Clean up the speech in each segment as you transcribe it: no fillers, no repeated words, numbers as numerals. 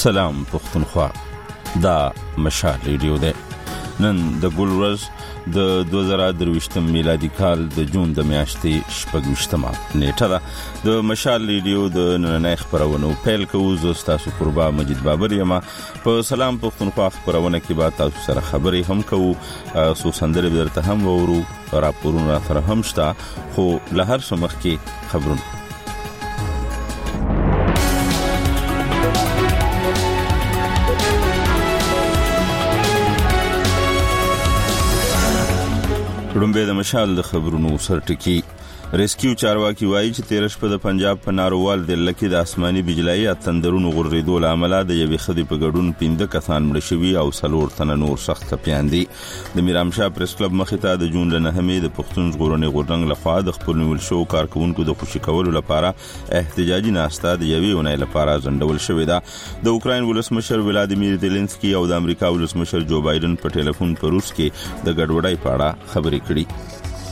سلام پښتونخوا، دا مشال ریډیو ده. نن د ګل ورځ د 2023 میلادي کال د جون د میاشتې 26مه نیټه ده. د مشال ریډیو د نننۍ خبرونو پیل کوو. زه تاسو قربا مجید بابر یم. په سلام پښتونخوا خبرونه کې به تاسو سره خبرې هم کوو، سو سندرې درته هم وورو، راپورونه سره هم شته، خو له هر څه مخکې خبرونه. لومبه د مشال د خبرونو سرټکی. ریسکیو چارواکي وایي چې 13 شپه د پنجاب په نارووال ضلع کې د آسماني بجلی اتندرونو غورځېدو له امله د یوې ښځې په ګډون 15 کسان مړه شوي او 4 تنه نور سخت ټپیان دي. د میرامشاه پریس کلب مخې ته د جون له 9مې د پښتون ژغورنې غورځنګ لخوا د خپل نیول شو کارکونکو د خوشي کولو لپاره احتجاجي ناسته د یوې اونۍ لپاره ځنډول شوې ده. د اوکراین ولسمشر ولادیمیر زيلنسکي او د امریکا ولسمشر جو بایدن په ټلیفون په روس کې د ګډوډۍ په اړه خبرې کړې.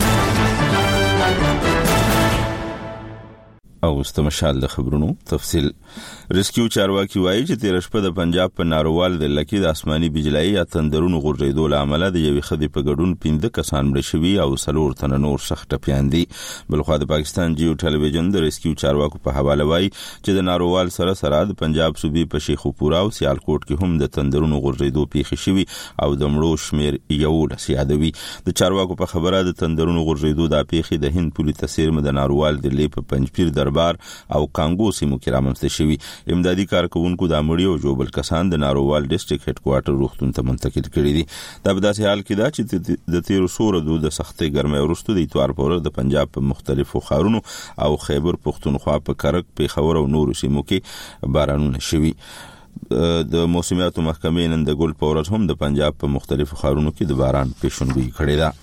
او استمشال د خبرونو تفصیل. ریسکیو چارواکي وایي چې 13 شپه د پنجاب په نارووال ضلع کې د آسماني بجلی اتندرونو غورځېدو له امله د یوې ښځې په ګډون 15 کسان مړه شوي او 4 تنه نور سخت ټپیان دي. بلخوا د پاکستان جیو ټلویزیون د ریسکیو چارواکو په حواله وایي چې د نارووال سره د پنجاب صوبې په شیخوپورا او سیالکوټ کې هم د تندرونو غورځېدو پیښې شوي او د مړو شمیر 11 یادوي. د چارواکو په خبره د تندرونو غورځېدو د پیښې د هند پولیس تسیرمه د نارووال ضلع په پنځپیر دربار او کانګو سیمو کې رامنځته شوي. امدادي کارکونکو د مړي او جوبل کسان د نارووال ډیسټریکټ هډ کوارټر روغتون ته منتقل کړي دي. دا په داسې حال کې ده چې د 13 د سختې ګرمۍ وروسته د اتوار په ورځ د پنجاب په مختلفو ښارونو او خیبر پښتونخوا په کرک، پیښور او نورو سیمو کې بارانونه شوي. د موسمیاتو محکمې نن د ګل په ورځ هم د پنجاب په مختلفو ښارونو کې د باران پیشنګویي کړې ده.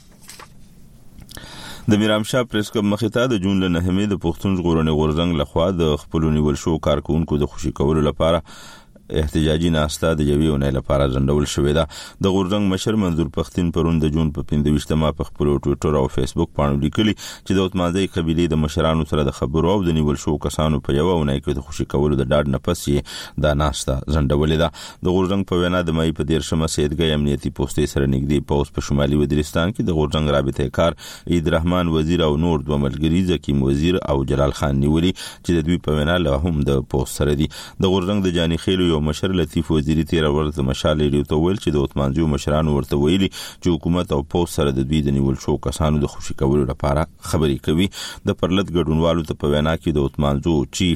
د میرامشاه پریس کلب مخې ته د جون له 9مې د پښتون ژغورنې غورځنګ لخوا د خپل نیول شو کارکونکو د خوشي کولو لپاره احتجاجي ناسته د یوې اونۍ لپاره ځنډول شوې ده. د غورځنګ مشر منظور پښتين پرون د جون په 25مه په خپل ټوئیټر او فیسبوک باندې لیکلي چې د عثمانزي قبيلې د مشرانو سره د خبرو او د نیول شو کسانو په یو اونۍ کې د خوشي کولو د ډاډ نه پس یې دا ناسته ځنډولې ده. د غورځنګ په وینا د مې په 13مه سیدګي امنیتي پوسټې سره نږدې پوس په شمالي وزیرستان کې د غورځنګ رابطه کار عید رحمان وزیر او نور دوه ملګری زکیم وزیر او جلال خان نیولي چې د دوی په وینا له هم د پوسټ سره دي. د غورځنګ د جاني خېلو یو مشر لطیف وزیری 13 ورځې مشال ریډیو ته ویل چې د عثمانزي مشرانو ورته ویلي چې حکومت او پولیس سره د دوی د نیول شو کسانو د خوشي کولو لپاره خبرې کوي. د پرلط ګډونوالو ته په وینا کې د عثمانزو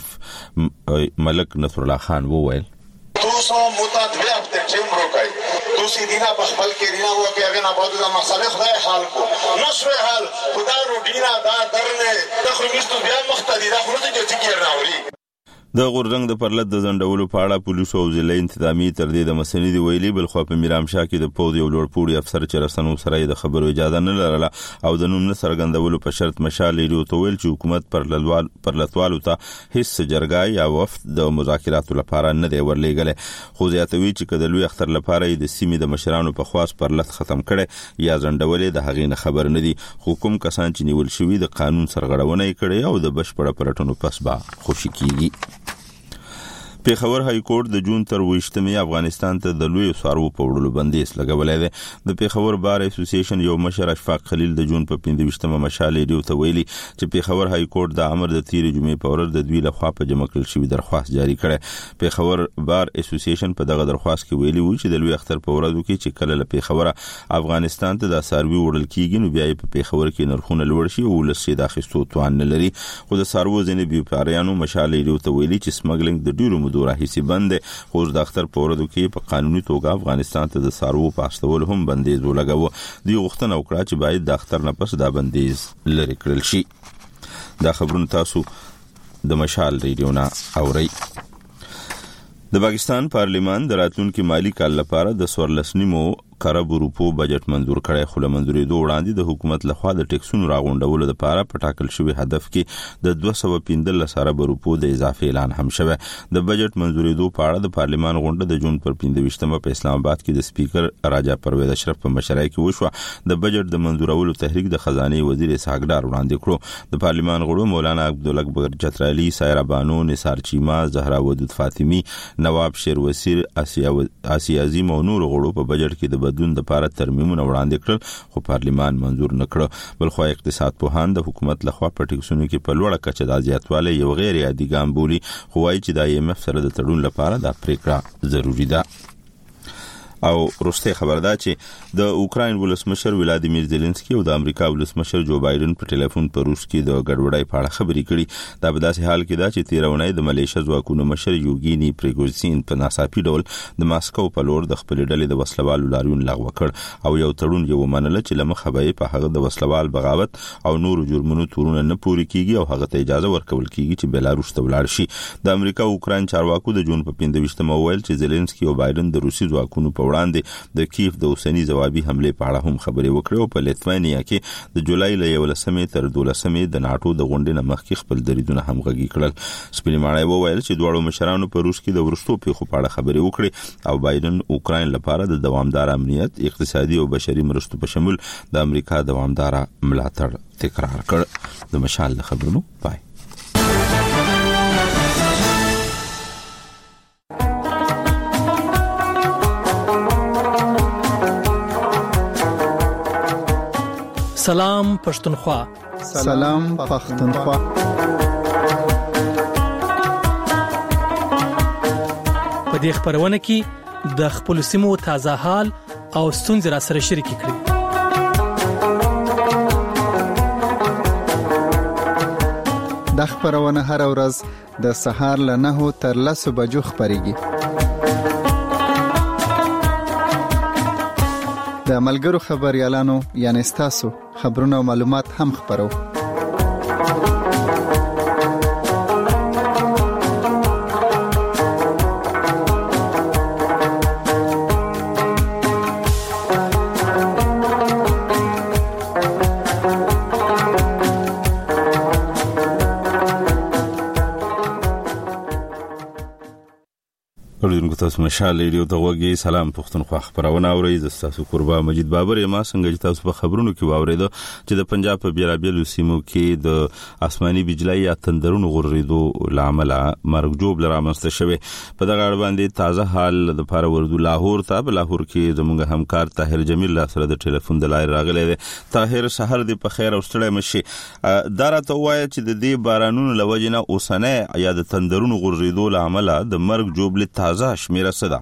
چیف ملک نصر الله خان وویل دوسو متدبی ابتچم روکای دوسی دینا بخبل کې رینا هوا کې هغه نه بعد د مسالې خدای حال کو نشو حال خدا روډینا دا درنه تخریمستو بیا مختدی دا خروج کې ذکر راوړي. د غورځنګ د پرلط د ځنډولو په اړه پولیس او ضلع انتظامی تر دې د مسنې دی ویلي. بلخوا په میرامشاه کې د پوز یو لوړپوړي افسر چې رسنو سره د خبرو اجازه نه لرله او د نوم نه څرګندولو په شرط مشال ریډیو ته ویل چې حکومت پرلطوالو ته هیڅ جرګه یا وفد د مذاکراتو لپاره نه دی ورلېږلی. خو زیاتوي چې کله لوی اختر لپاره د سیمې د مشرانو په خواص پرلط ختم کړي یا ځنډولې د هغې نه خبر نه دي. حکومت کسان چې نیول شوي د قانون سرغړونه کړي او د بشپړه پلټنو پس به خوشي کیږي. پیښور های کورټ د جون تر 28مې افغانستان ته د لوی څاروو په وړلو بندیز لګولې ده. د پیښور بار اسوسییشن یو مشر اشفاق خلیل د جون په 25مه مشال ریډیو ته ویلي چې پیښور های کورټ د امر د 13 جمعې په ورځ د دوی لخوا په جمع کړل شوی درخواست جاری کړي. پیښور بار اسوسییشن په دغه درخواست کې ویلي و چې د لوی اختر په ورځو کې چې کله له پیښور افغانستان ته د څاروي وړل کیږي نو بیا په پیښور کې نرخونه لوړ شي او ولسی د اخیستو توان نه لري. خو د څاروو ځینې بیوپاریانو مشال ریډیو ته ویلي چې سمګلینګ د ډیرو راهیسي بند خو د اختر په ورځو کې په قانوني توګه افغانستان ته د څاروو پاستول هم بندیز ولګاوه. دوی غوښتنه وکړه چې باید د اختر نه پس دا بندیز لرې کړل شي. دا خبرونه تاسو د مشال ریډیو نه اورئ. د پاکستان پارلیمان د راتلونکي مالی کال لپاره د 14.9 کروڑ روپو بجټ منظور کړی، خو له منظورېدو وړاندې د حکومت لخوا د ټیکسونو راغونډولو لپاره په ټاکل شوی هدف کې د 215 ارب روپو د اضافي اعلان هم شوی. د بجټ منظورېدو په اړه د پارلمان غونډه د جون پر 15 په اسلام آباد کې د سپیکر راجا پرویز اشرف په مشرۍ کې وشوه. د بجټ د منظورولو تحریک د خزانه وزیر اسحاق ډار وړاندې کړو. د پارلمان غړو مولانا عبدالله چترالی، سایرا بانو، نثار چیما، زهرا ودود فاطمی، نواب شیر وسیر، آسیا عظیم او نور غړو په بجټ کې د بدلون لپاره ترمیمونه وړاندې کړل، خو پارلمان منظور نکړ. بل خو اقتصاد پوهان د حکومت لخوا په ټیکسونو کې په لوړه کچه د زیاتوالی یو غیر عادي ګام بولي، خو وايي چې د IMF سره د تړون لپاره د پریکړه ضروری ده. او روسته خبر ده چې د اوکراین ولسمشر ولادیمیر زيلنسکي او د امریکا ولسمشر جو بایدن په ټلیفون په روس کې د ګډوډۍ په اړه خبرې کړي. دا په داسې حال کې ده چې 13 اونۍ د ملیشیا ځواکونو مشر یوګینی پریګوزین په ناڅاپي ډول د ماسکو په لور د خپل ډلې د وسلوالو لاریون لغوه کړ او یو تړون یو منل چې لمخه به په هغه د وسلوال بغاوت او نور جرمونو تورونه نه پوري کیږي او هغه ته اجازه ورکول کیږي چې بلاروس ته ولاړ شي. د امریکا اوکراین چارواکو د جون په 15 ویل چې زيلنسکي او بایدن د روسي ځواکونو په وړاندې د کیف د اوسنی جوابي حمله په اړه هم خبرې وکړې او په لیتوانیا کې د جولای له 11 تر 12 د ناتو د غونډې نه مخکې خپل دریدونه همغږي کړل. سپینمانای وویل چې دواړو مشرانو په روس کې د ورستو پیښو په اړه خبرې وکړې او بایدن اوکراین لپاره د دوامدار امنیت، اقتصادي او بشري مرستو په شمول د امریکا دوامدار ملاتړ تکرار کړ. د مشال خبرونو پای. سلام پښتونخوا. سلام پښتونخوا. په دې خبرونه کې د خپل سیمو تازه حال او ستونزې را سره شریک کړئ. د خبرونه هر ورځ د سهار له 9 تر 10 بجو خبريږي. د ملګرو خبريالانو یعنی تاسو خبرونه او معلومات هم خبرو. تاسو مشال ریډیو ته وګورئ. سلام پښتونخوا خبرونه اورئ. زه تاسو قربا مجید بابر یم. څنګه چې تاسو په خبرونو کې واورید چې د پنجاب په بیلابیلو سیمو کې د آسماني بجلی یا تندرونو غورځېدو لامل مرګ جوړ لرامسته شوی. په دغه اړه باندې تازه حال د لپاره ورودو لاهور ته. په لاهور کې زموږ همکار طاهر جمیل سره د ټلیفون د لارې راغلی دی. طاهر سحر دې په خیر او ستړی مشي. دا راته وایي چې د دې بارانونو لوجنه اوسنه یا د تندرونو غورځېدو لامل د مرګ جوړ تازه میرا صدا.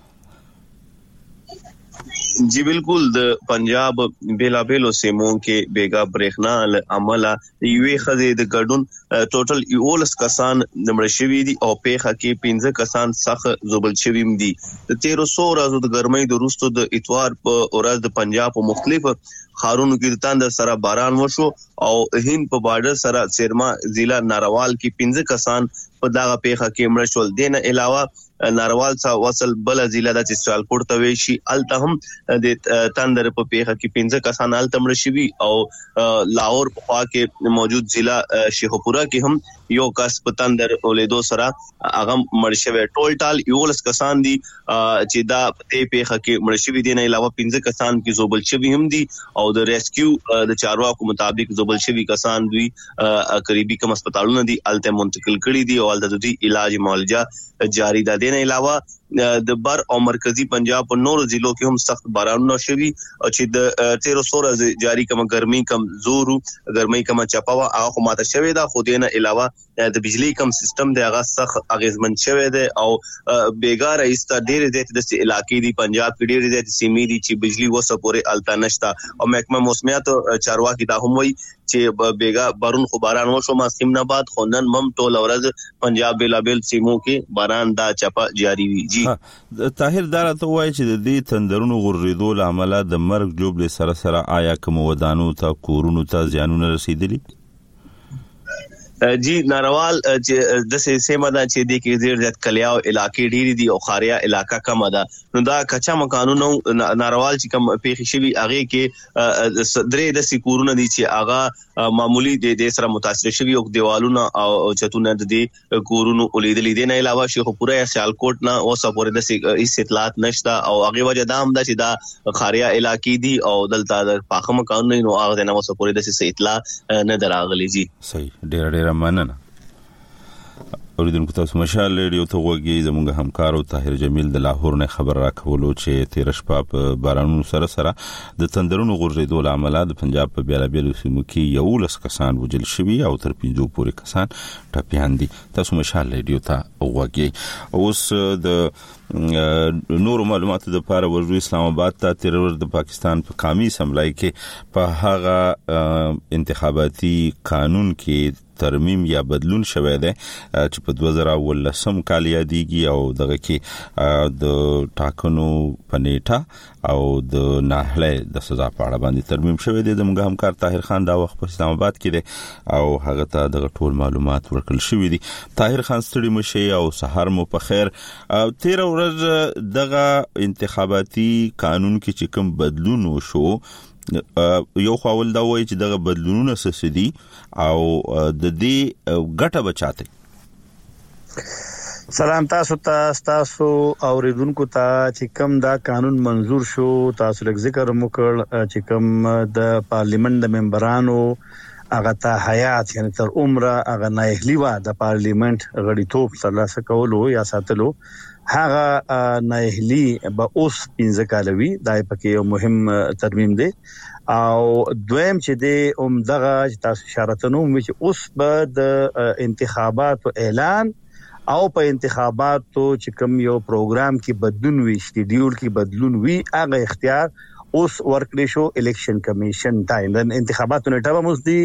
जी बिल्कुल د पंजाब बेलाबेलो سیمو کې بیگا برېښنا عمله یوې خزې د ګډون ټوټل 11 کسان نمړ شوی دي او پیخه کې 15 کسان سخ زوبل شوی دي. د 1300 ورځو د ګرمۍ د روستو د اتوار په ورځ د پنجاب په مختلف خارونو کې د تند سره باران وشو او هند په بارډر سره سرما ضلع ناروال کې 15 کسان په دغه پیخه کې مړ شول. دینه علاوه ناروال څخه وصل بل ضلع د چالکوټ ته وشي الته هم د تندر په پیخه کې 15 کسان الته مړ شوي او لاهور په خوا کې موجود ضلع شیخوپورا کې هم یو کس په تندر ولیدو سره هغه مړ شوی. ټول 11 کسان دي چې دا په پیخه کې مړ شوي دي. نه علاوه 15 کسان کې زوبل شوي هم دي او د ریسکیو د چارواکو مطابق زوبل شوي کسان دوی قریبي کوم هسپتالونه دي الته منتقل کړي دي او الته دوی علاج معالجه جاری ده. دین علاوه د بر او مرکزی پنجاب په نور ضلعو کې هم سخت بارانونه شوي او چې د 1300 جاری کوم ګرمي کم زورو ګرمي کوم چپاوه هغه ماته شوی دا. خو دین علاوه د بجلی کم سیستم د هغه سخت اغیزمن شوی دی او بیګار ایستا ډیر زیات د علاقې دی پنجاب کې ډیر زیات سیمې دي چې بجلی وسه پورې التا نشتا او محکمه موسمیات چارواکي دا هم وایي چې بیګا بارون خو باران وشو ما سیمناباد خوندن مم ټول ورځ پنجاب بیلابل سیمو کې باران دا چپا جاری وي. جی طاهر دارا ته وایي چې د دې تندرونو غورځېدو لامل د مرګ جوړ سره سره آیا کوم ودانو ته کورونو ته زیانونه رسیدلي؟ جی ناروال چې د سیمه دا چې د کې ډیر زیات کلیاو علاقې ډېری دي او خاریا علاقہ کم ده نو دا کچا مکانونو ناروال چې کم پیښې شوی هغه کې درې د سکورونه دي چې هغه معمولی د سره متاثر شوی او دیوالونه او چتونه د کورونو ولیدلې دي نه علاوه شیخ پورا سیالکوټ نه اوسه پورې د هیڅ اطلاعات نشته او هغه وجه دا هم ده چې دا خاریا علاقې دي او دلته د پاخه مکانونو نو هغه نه اوسه پورې د هیڅ اطلاع نه دراغلي جی صحیح ډېر مننه اوریدونکو تاسو مشال ریډیو ته وګورئ زموږ همکار او طاهر جمیل د لاهور نه خبر راکولو چې 13 شپه په بارانونو سره د تندرونو غورځېدو له امله د پنجاب په بیلابیلو سیمو کې 11 کسان وژل شوي او تر 15 پورې کسان ټپیان دي تاسو مشال ریډیو ته وګورئ اوس د نور معلوماتو د لپاره ورځو اسلام آباد ته تیرور د پاکستان په قومي اسمبلی کې په هغه انتخاباتي قانون کې ترمیم یا بدلون شوه ده چې په 2019 کال یادېږي او دغه کې د ټاکنو پنيټه او د ناهله د سزا په اړه باندې ترمیم شوه ده د موږ همکار طاهر خان دا وخت په اسلام آباد کې ده او هغه ته دغه ټول معلومات ورکړل شوې دي طاهر خان ستړي مشه او سحر مو په خیر 13 ورځ دغه انتخاباتي قانون کې چې کوم بدلون وشو یو خپل دا وایي چې دغه بدلونونه سسدي او د دې ګټه بچاته سلام تاسو اوریدونکو ته چې کوم دا قانون منزور شو تاسو لږ ذکر وکړ چې کوم د پارلیمنت د ممبرانو هغه ته حیات یعنی تر عمره هغه نااهلی و د پارلیمنت غړیتوب ترلاسه کولو یا ساتلو هغه نااهلی به اوس 15 کالوي دای پکې یو مهم ترمیم دی او دویم چې د دغه تاسو اشاره نوم چې اوس به د انتخاباتو اعلان او په انتخاباتو چې کوم یو پروګرام کې بدلون وي شیډیول کې بدلون وي هغه اختیار اوس ورکړی شو الیکشن کمیشن ته د انتخاباتو نیټه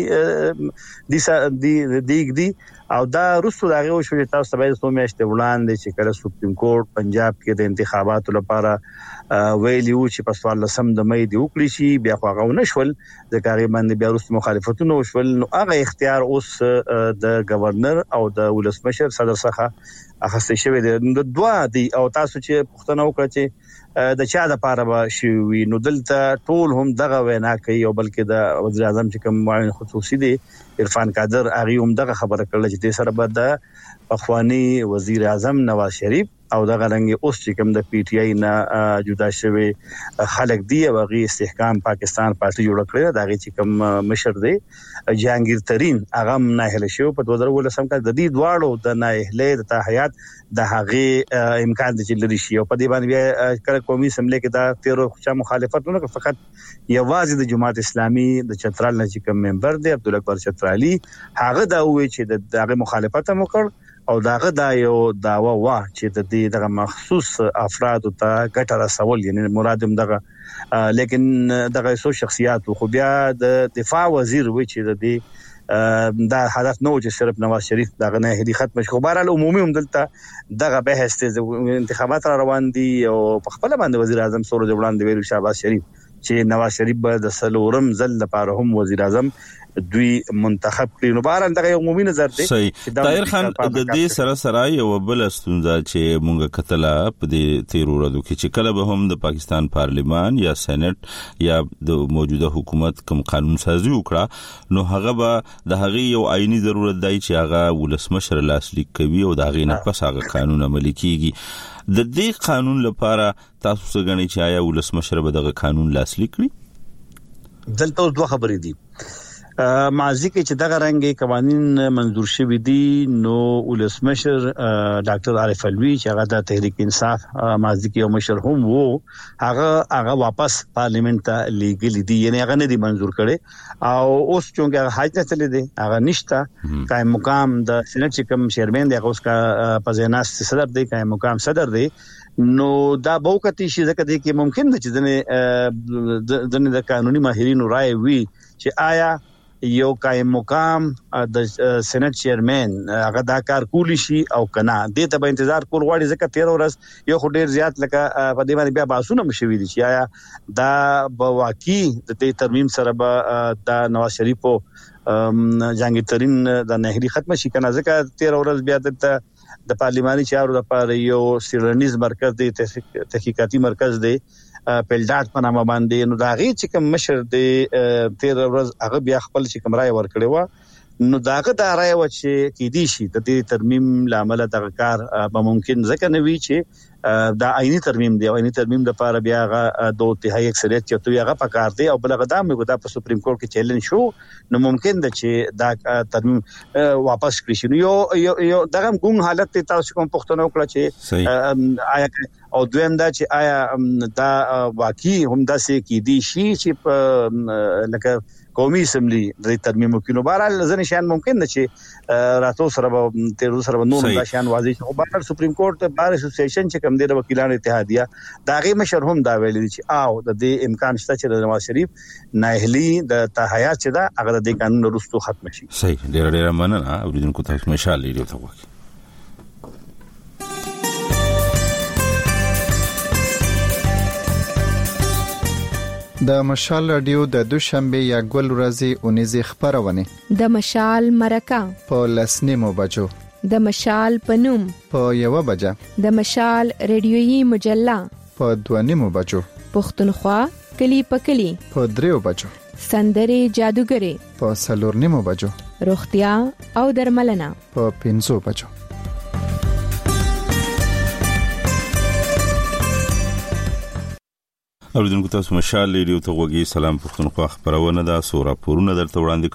مو دي او دا رسو دغه شو چې تاسو به سو میاشتې وړاندې چې کله سپریم کورټ پنجاب کې د انتخاباتو لپاره ویلیو چې په 14 د مې دی وکړي شي بیا خو هغه نشول د کاري باندې بیا رسو مخالفتونه وشول نو هغه اختیار اوس د گورنر او د ولسمشر صدر څخه اخیستل شوی دی د دوه دی او تاسو چې پښتنو وکړه چې د چا د پاره به شي نو دلته ټول هم دغه وینا کوي او بلکې د وزیر اعظم چې کوم معاون خصوصي دی عرفان قادر هغه هم دغه خبره کړل چې د سره به د اخواني وزیر اعظم نواز شریف او دغه رنګ اوس چې کوم د پی ټی آی نه جدا شوی خلک دی او غي استحکام پاکستان پارټي جوړ کړی دا غي چې کوم مشر دی جهانگیر ترين هغه نه هله شو په 2019 کې د دې دواړو د نه هله د تحیات د هغه امکان د لري شي او په دې باندې کله قومي اسمبلی کې دا 13 خچا مخالفتونه فقط یوازې د جماعت اسلامي د چترال نه چې کوم ممبر دی عبد الاکبر چترالی هغه دا وایي چې دغه مخالفت هم وکړ او داغه دا یو داوا وا چې د دې دغه مخصوص افراد ته ګټه رسول یعنی مراد هم دغه لیکن دغه سو شخصیت خو بیا د دفاع وزیر وی چې د دې دا هدف نو چې صرف نواز شریف دغه نه هدي ختم شي خو بهرحال عمومي هم دلته دغه بحث انتخابات روان دي او په خپل باندې وزیر اعظم سورج وړاندې ویلو شهباز شریف چې نواز شریف به د سلورم ځل لپاره هم وزیر اعظم دوی منتخب کړي نو بهر اندغه عمومي نظر دی طاهر خان د دې سره یو بل ستونزه چې مونږه کتله په دې 13 ورځو کې چې کله به هم د پاکستان پارلیمان یا سېنات یا د موجوده حکومت کوم قانون سازي وکړه نو هغه به د هغه یو آئینی ضرورت دی چې هغه ولسمشر لاسلیک کوي او د هغه نه پس هغه قانون عملي کیږي د دې قانون لپاره تاسو څنګه چې آیا ولسمشر به دغه قانون لاسلیک کړي دلته دوه خبرې دي مازی کې چې دغه رنګي قوانين منظور شوي دي نو ولسمشر ډاکټر عارف علوی چې هغه د تحریک انصاف مازی کې یو مشر هم وو هغه واپس پارلیمنت ته لیګل دي یعنی هغه نه دي منظور کړي او اوس چې حاجت تللی دي هغه نشته قائم مقام د سېنات چې کوم چیرمن دی هغه اوس کا پزیناس صدر دی قائم مقام صدر دی نو دا بوکتی شي ځکه دی کې ممکن ده چې د قانوني ماهرینو رائے وي چې آیا یو قائم مقام د سېنات چیرمن هغه دا کار کولی شي او کنا د ته به انتظار کول غواړي ځکه 13 ورځ یو خو ډیر زیات لکه په دې باندې بیا باسونه مشوي دي چې آیا دا به واقعي د دې ترمیم سره به د نواز شریف او جهانگیر د نهري ختم شي کنه ځکه 13 ورځ بیا د پارلیماني چارو لپاره یو سیرنیز مرکز دی تحقیقاتي مرکز دی پلډات په نامه باندې نو دا غي چې کوم مشر دی 13 ورځ هغه بیا خپل چې کوم رائے ورکړي و نو داغه دا رائے و چې کې دي شي د دې ترمیم لامل د کار به ممکن ځکه نه وی چې دا عیني ترمیم دی او عیني ترمیم د لپاره بیا هغه دوه تهایی اکثریت چې تو هغه پکار دی او بل غدام یو د سپریم کورټ کې چیلنج شو نو ممکن ده چې دا ترمیم واپس کړی شي یو دغه ګون حالت ته تاسو کوم پښتنو کړ چې آیا او دویم دا چې آیا دا واقعي هم داسې کې دي شي چې لکه قومي اسمبلی د ترمیم کینو بهرحال ځنه شان ممکن ده چې راتو سره به تیر سره نور دا شان واضح شي او بهرحال سپریم کورټ بار اسوسییشن چې کوم دی د وکیلانو اتحادیه دا غي مشر هم دا ویل دي چې او د دې امکان شته چې د نواز شریف ناهلی د تحیات چې دا هغه د قانون وروسته ختم شي. صحیح ډیر مننه اوریدونکو ته مشال لیدو ته وکړي. د مشال رادیو د دوشنبه یا ګل ورځې اونیزه خبرونه د مشال مرکه په لسنیمو بجو د مشال پنوم په 1 بجه د مشال ریډیويي مجله په 2 بجو پښتونخوا کلی په کلی په 3 بجو سندري جادوګري په 4 بجو روغتیا او درملنه په 5 بجو. اوریدونکو تاسو مشال ریډیو ته وګورئ. سلام پښتونخوا خبرونه ده سو راپورونه درته وړاندې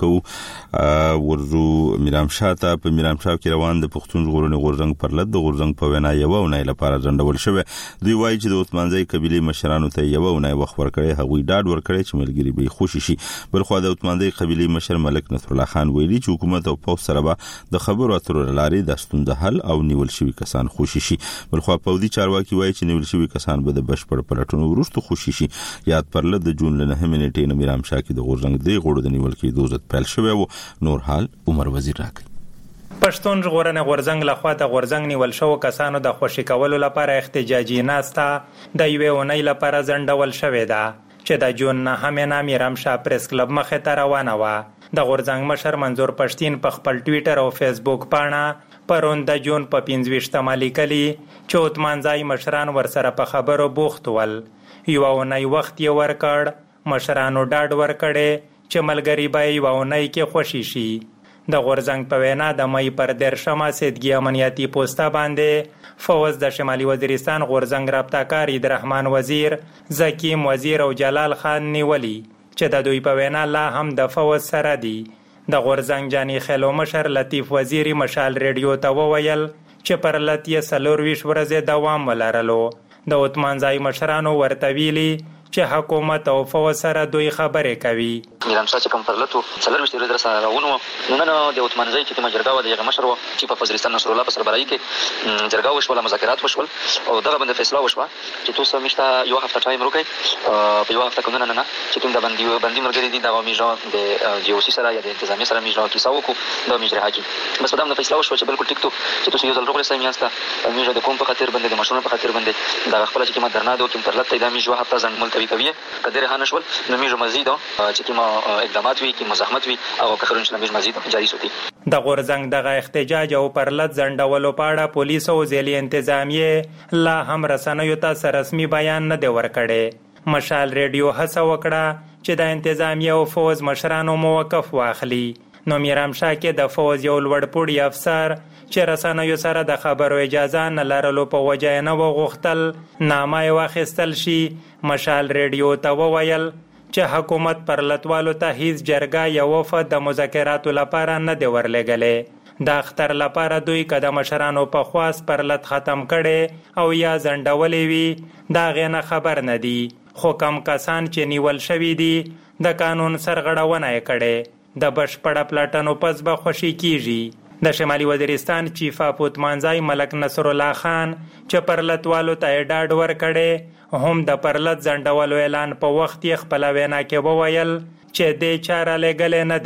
کوو. ورزو میرام شاته په میرام شاه کې روان د پښتون ژغورنې غورځنګ پر لد د غورځنګ په وینا یو نه لپاره ځندول شوی. دوی وایي چې د عثمانزۍ قبيله مشرانو ته یو نه وخت ورکړي هغوی ډاډ ورکړي چې ملګری به خوشي شي. بل خو د عثمانزۍ قبيله مشر ملک نصر الله خان ویلي چې حکومت او پولیس سره به د خبرو اترو لارې د ستونزې حل او نیول شوی کسان خوشي شي. بل خو پودي چارواکي وایي چې نیول شوی کسان به د بشپړ پلټونو وروسته خوشي شي. یاد پرله د جون له 9 نیټې نه میرام شاه کې د غورځنګ دی غوړو د نیول کې دوزت پیل شوی او نور حال عمر وزیر راکړي. پښتون ژغورنې غورځنګ لخوا د غورځنګ نیول شو کسانو د خوشی کولو لپاره احتجاجي ناستا د یوې اونۍ لپاره ځندول شوې ده چې د جون 9 نه میرام شاه پریس کلب مخې ته روانه و. د غورځنګ مشر منظور پښتين په خپل ټوئیټر او فیسبوک باندې پرون د جون په 25 لیکلي چې عثمانزۍ مشران ورسره په خبرو بوخت ول. یو اونۍ وخت یې ورکړ مشرانو ډاډ ورکړي چې ملګری به یو اونۍ کې خوشي شي. د غورځنګ په وینا د مې پر 10 سیدګي امنیتي پوسټه باندې فوز د شمالي وزیرستان غورځنګ رابطه‌کار عبدالرحمن وزیر زکیم وزیر او جلال خان نیولی چې د دوی په وینا لا هم د فوز سره دي. د غورځنګ جاني خلو مشر لطیف وزیری مشال ریډیو ته وویل چې پر لټي 24 ورځې دوام ولرلو. د عثمانزۍ مشرانو ورته ویلي چې حکومت او فوج سره دوی خبرې کوي. میرام شاه چې کوم پرلتو 24 ورځې سره راغونو نو نن د عثمانزۍ چې کوم جرګه و د مشر و چې په وزیرستان نصر الله په سربراهي کې جرګه وشول مذاکرات وشول او دغه باندې فیصله وشوه چې تاسو مشته یو هفته ټایم وکړئ په یو هفته کې نه چې کوم د بندي مرګري دي د میجو د جیوسی سره یا د انتظامی سره میجو کې ساوکو د میجره حاکم بس په دغه فیصله وشوه چې بالکل ټیک تو چې تاسو یو ځل روغله سیمیاسته میجو د کوم په خاطر باندې د مشرونو په خاطر باندې د خپل چې کوم درنادو کوم پرلته د میجو هفته ځن ملتوي کوي قدر هانه شول نو میجو مزید چې کوم اقدامات وی کی مزاحمت وی او که خرونش لمج مزید جاری سوتی. د غورځنګ دغه احتجاج او پرلط ځندولو پاړه پولیس او ځلی انتظامیه لا هم رسنیو ته رسمي بیان نه دی ورکړی. مشال ریډیو هڅه وکړه چې د انتظامیه او فوز مشرانو موقف واخلي. نو میرام شاه کې د فوز یو لوړپوړی افسر چې رسنیو سره د خبرو اجازه نه لرلو په وجه نه وغوښتل نامه واخیستل شي. مشال ریډیو ته وویل چې حکومت پر لټوالو ته هیڅ جرګه یا وفد د مذاکراتو لپاره نه دی ورلېږلی. د اختر لپاره دوی که د مشرانو په خواست پر لټ ختم کړي او یا ځنډولې وي دا غینه خبر نه دي. خو کم کسان چې نیول شوي دي د قانون سرغړونه یې کړې. د بشپړه پلټنو پس به خوشي کیږي. د شمالي وزیرستان چیف اف عثمانزۍ ملک نصر الله خان چې پر لټوالو ته ډاډ ورکړي هم د پرلط ځنډولو اعلان په وخت یې خپل وینا کې وویل چې د چاره لګل نه دی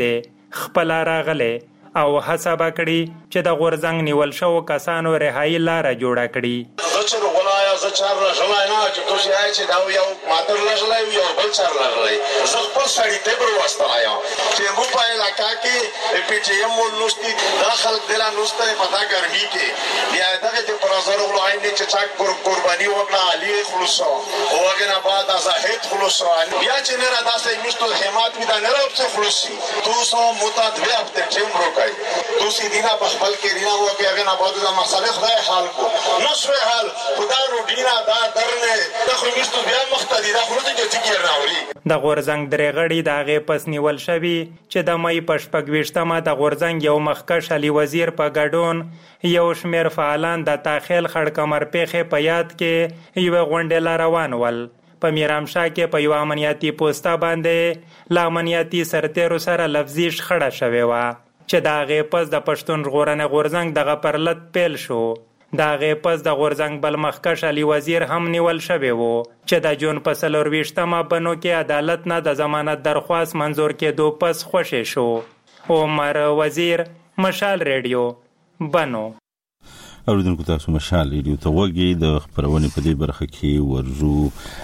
خپل راغله او هڅه وکړي چې د غورځنګ نیول شو کسانو رهایی لار جوړه کړي. زچر ولایا زچر راځلای نه چې دوی آی چې دا یو ماتر راځلای یو بل چار راځلای زه خپل سړی ته بر واستایا چې مو په علاقہ کې پی ټی ایم ولنوستي داخل دلا نوسته پتا ګرمي کې بیا دغه د پرازر ولای نه چې چاک قرباني وکړه علي خلاصو او هغه بعد زاهد خلاصو بیا چې نه را داسې مشتو حمایت می دا نه راځي خلاصي دوسو متدوی په ټیم روکای دوسی دینا په خپل کې رینا وکي هغه نه بعد د مسالې خدای حل کو نو شوي حل خدای روډینا دا درنه د خو مشتو بیا مختدي دا خو دې چې راوړي. د غورځنګ درې غړي د هغې پس نیول شوي چې د مۍ په 26مه د غورځنګ یو مخکښ علي وزیر په ګډون یو شمېر فعالان د تاخیل خړ کمر پیښې په یاد کې یوه غونډې لا روان ول. په میرامشاه کې په یو امنیتي پوسته باندې له امنیتي سرتیرو سره لفظي شخړه شوې وه چې د هغې پس د پښتون ژغورنې غورځنګ دغه پرلط پیل شو. د هغې پس د غورځنګ بل مخکښ علي وزیر هم نیول شوی و چې د جون په 24مه بنو کې عدالت نه د ضمانت درخواست منظور کېدو پس خوشی شو. عمر وزیر، مشال ریډیو، بنو. اوریدونکو تاسو مشال ریډیو ته وګورئ. د خبرونې په دې برخه کې ورزو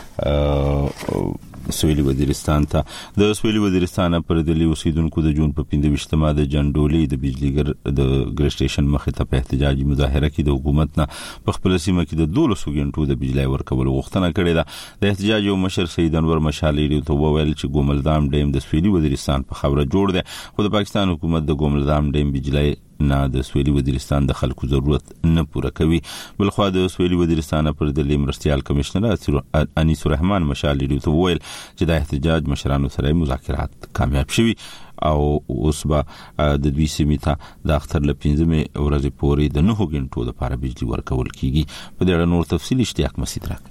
سویلي وزیرستان ته د سویلي وزیرستان پر دلی اوسیدونکو د جون په 25مه د جنډولې د بجلیګر د ګریسټیشن مخې ته په احتجاجي مظاهره کې د حکومت نه په خپل سیمه کې د 12 غنټو د بجلی ورکول غوښتنه کړې ده. د احتجاج یو مشر سید انور مشال ریډیو ته وویل چې ګوملدام ډیم د سویلي وزیرستان په خبره جوړ دی خو د پاکستان حکومت د ګوملدام ډیم بجلی نه د سویلي وزیرستان د خلکو ضرورت نه پوره کوي. بلخوا د سویلي وزیرستان پر دلی مرستيال کمشنر انیس الرحمن مشال ریډیو ته وویل چې د احتجاج مشرانو سره مذاکرات کامیاب شوي او اوس به د دوی سیمې ته د اختر له 15 ورځې پورې د 9 غنټو لپاره بجلی ورکول کیږي. په دې اړه نور تفصیل اشتیاق مسعود راک.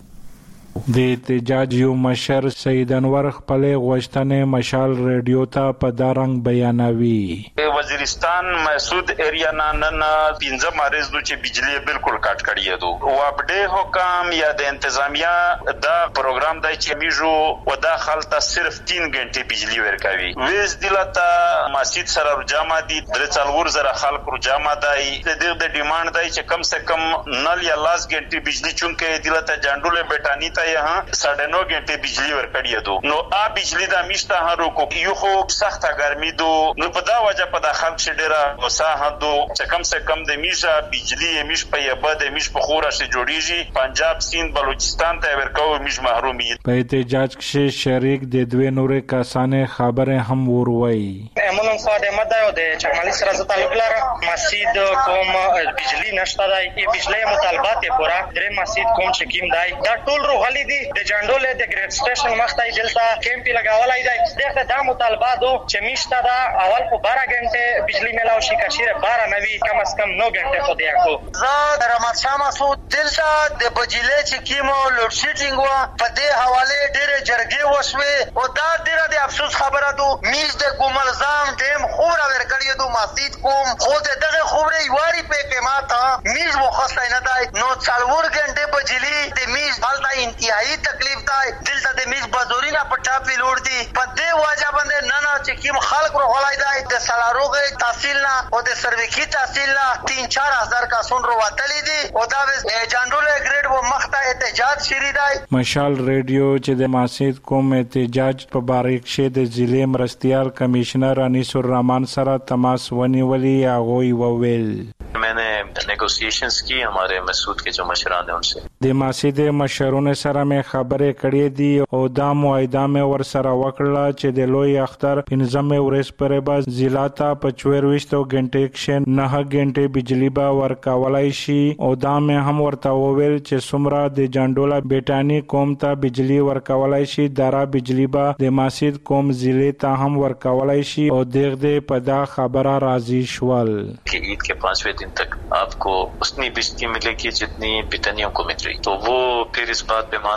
د احتجاج یو مشر سید انور خپل غوښتنې مشال ریډیو ته په دارنګ بیانوي. وزیرستان مسعود ایریا نن 15 مارچ نو چې بجلی بالکل کټ کړی دو او اپډې حکم یا د انتظامیه دا پروګرام دای چې میجو و داخل ته صرف 3 غنټې بجلی ورکوي. ویز دلته مسجد سره جامع دي 3,000 خلک جامع دای د دې د ډیماند دای چې کم سے کم نل یا لاس غنټې بجلی چونکه دلته جانډول بیٹانی यहाँ 9.5 घंटे बिजली ورکړی دو نو ا بجلی د میشته هرو کو یو خو سخته ګرمي دو نو په دا وجه په د خلک شډره وساه دو چې کم سے کم د میشه بجلی میش په یبه د میش په خوره شي جوړیږي پنجاب سیند بلوچستان ته ورکو میش محرومي. په احتجاج کې شریک د دوه نورې کسانه خبره هم وروي. امونم فاده مده د چمالي سره ز تعلق لري مسجد کوم بجلی نشته دی بجلی مطالبات پورا درې مسجد کوم چې کیم دی دا ټول روغ د جنډولې د ګریډ سټیشن مخته دلته کیمپ لګاولای دی دغه د مطالبات چې میشته دا اول په 12 غنټه بجلی ملاو شي کشیر 12 نوي کم از کم 9 غنټه خو دی کو زه رحمت شاه مسعود دلته د بجلی چې کیمو لوډ شیډینګ وا په دې حواله ډېر جرګې وشوي او دا ډېر د افسوس خبره ده میز د ګوملزام ټیم خوره ورکړی دو مسجد کوم خو دغه خوره یواري په قیمته میز مخصص نه دی نو 4 غنټه بجلی د میز حالت انتهایی تکلیف دی دلته د میز بازورینا په ټاپی لوړ دي په دې واجب باندې نه چې کوم خلک روغلای دی د سلاروغه تحصیل نه او د سرویکی تحصیل نه 3-4 کا سن رواتلی دي او دا جانډول ګریډ و مخته احتجاج شری دی. مشال ریډیو چې د ماسید کوم احتجاج په باریک شه د ضلع مرستيال کمشنر انیس الرحمن سره تماس ونیولي هغه وویل मैंने नेगोशिएशंस की हमारे مسعود के जो مشران हैं उनसे د ماسید مشرونه سره مې خبرې کړې دي او دا موعده مې ور سره وکړه چې د لوی اختر 15 ورځ پرې بعد ضلع ته په 24 غنټې کې 9 غنټې بجلی به ورکولای شي او دا مې هم ورته وویل چې څومره د جانډولا بیٹانی قوم ته بجلی ورکولای شي دارا بجلی به د ماسید قوم ضلع ته هم ورکولای شي او دغه په دا خبره راضي شول कि ईद के 5वें दिन तक आपको उतनी बिजली मिलेगी जितनी बितनियों को मिल रही तो वो फिर इस बात पे मान गए.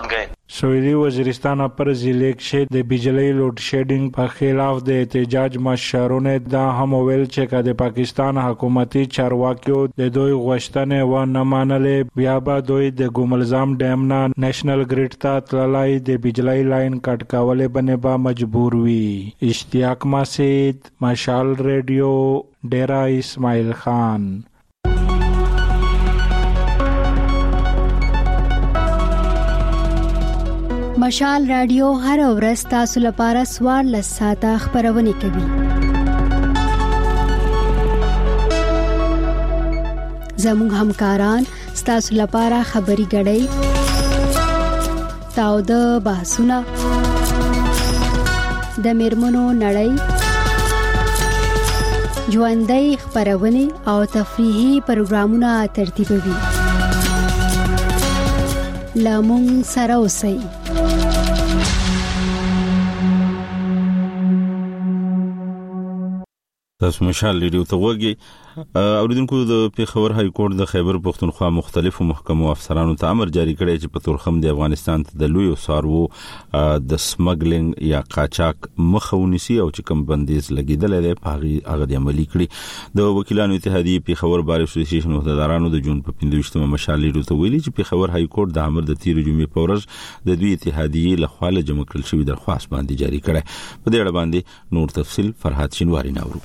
سویلی وزیرستان پر ضلع کې د بجلی لوډ شیډینګ په خلاف د احتجاج مشرونه دا هم ویل چې د پاکستان حکومتي چارواکیو د دوی غوښتنې و نه منلې بیا به دوی د ګوملزام ډیم نه نېشنل ګریډ ته تللای د بجلی لاین کټ کولې باندې به مجبور وي. اشتیاق مسعود، مشال ریډیو، ډیرا اسماعیل خان. مشال رادیو هر ورځ تاسو لپاره 14 ساعته خبرونه کوي. زموږ همکاران تاسو لپاره خبري غړي تاو د بحثونه د میرمنو نړۍ ژوندۍ خبرونه او تفریحي پروګرامونه ترتیبوي. لامون سره اوسئ. تاسو مشال ریډیو ته وګورئ. اوریدونکو د پیښور های کورټ د خیبر پښتونخوا مختلفو محکمو افسرانو ته امر جاری کړی چې په تورخم د افغانستان ته د لوی سارو د سمګلینګ یا قاچاق مخاونيسي او چې کوم بندیز لګیدل دی په هغه د عملی کړی. د وکیلانو اتحادیه پیښور بار اسوسییشن عہدیدارانو د جون په 15 مشال ریډیو ته ویلي چې پیښور های کورټ د امر د 13 جمعې په ورځ د دوی اتحادیه له خوا له جمع کړل شوی درخواست باندې جاری کړی. په دې اړه باندې نور تفصيل فرحات شینواری ناورو.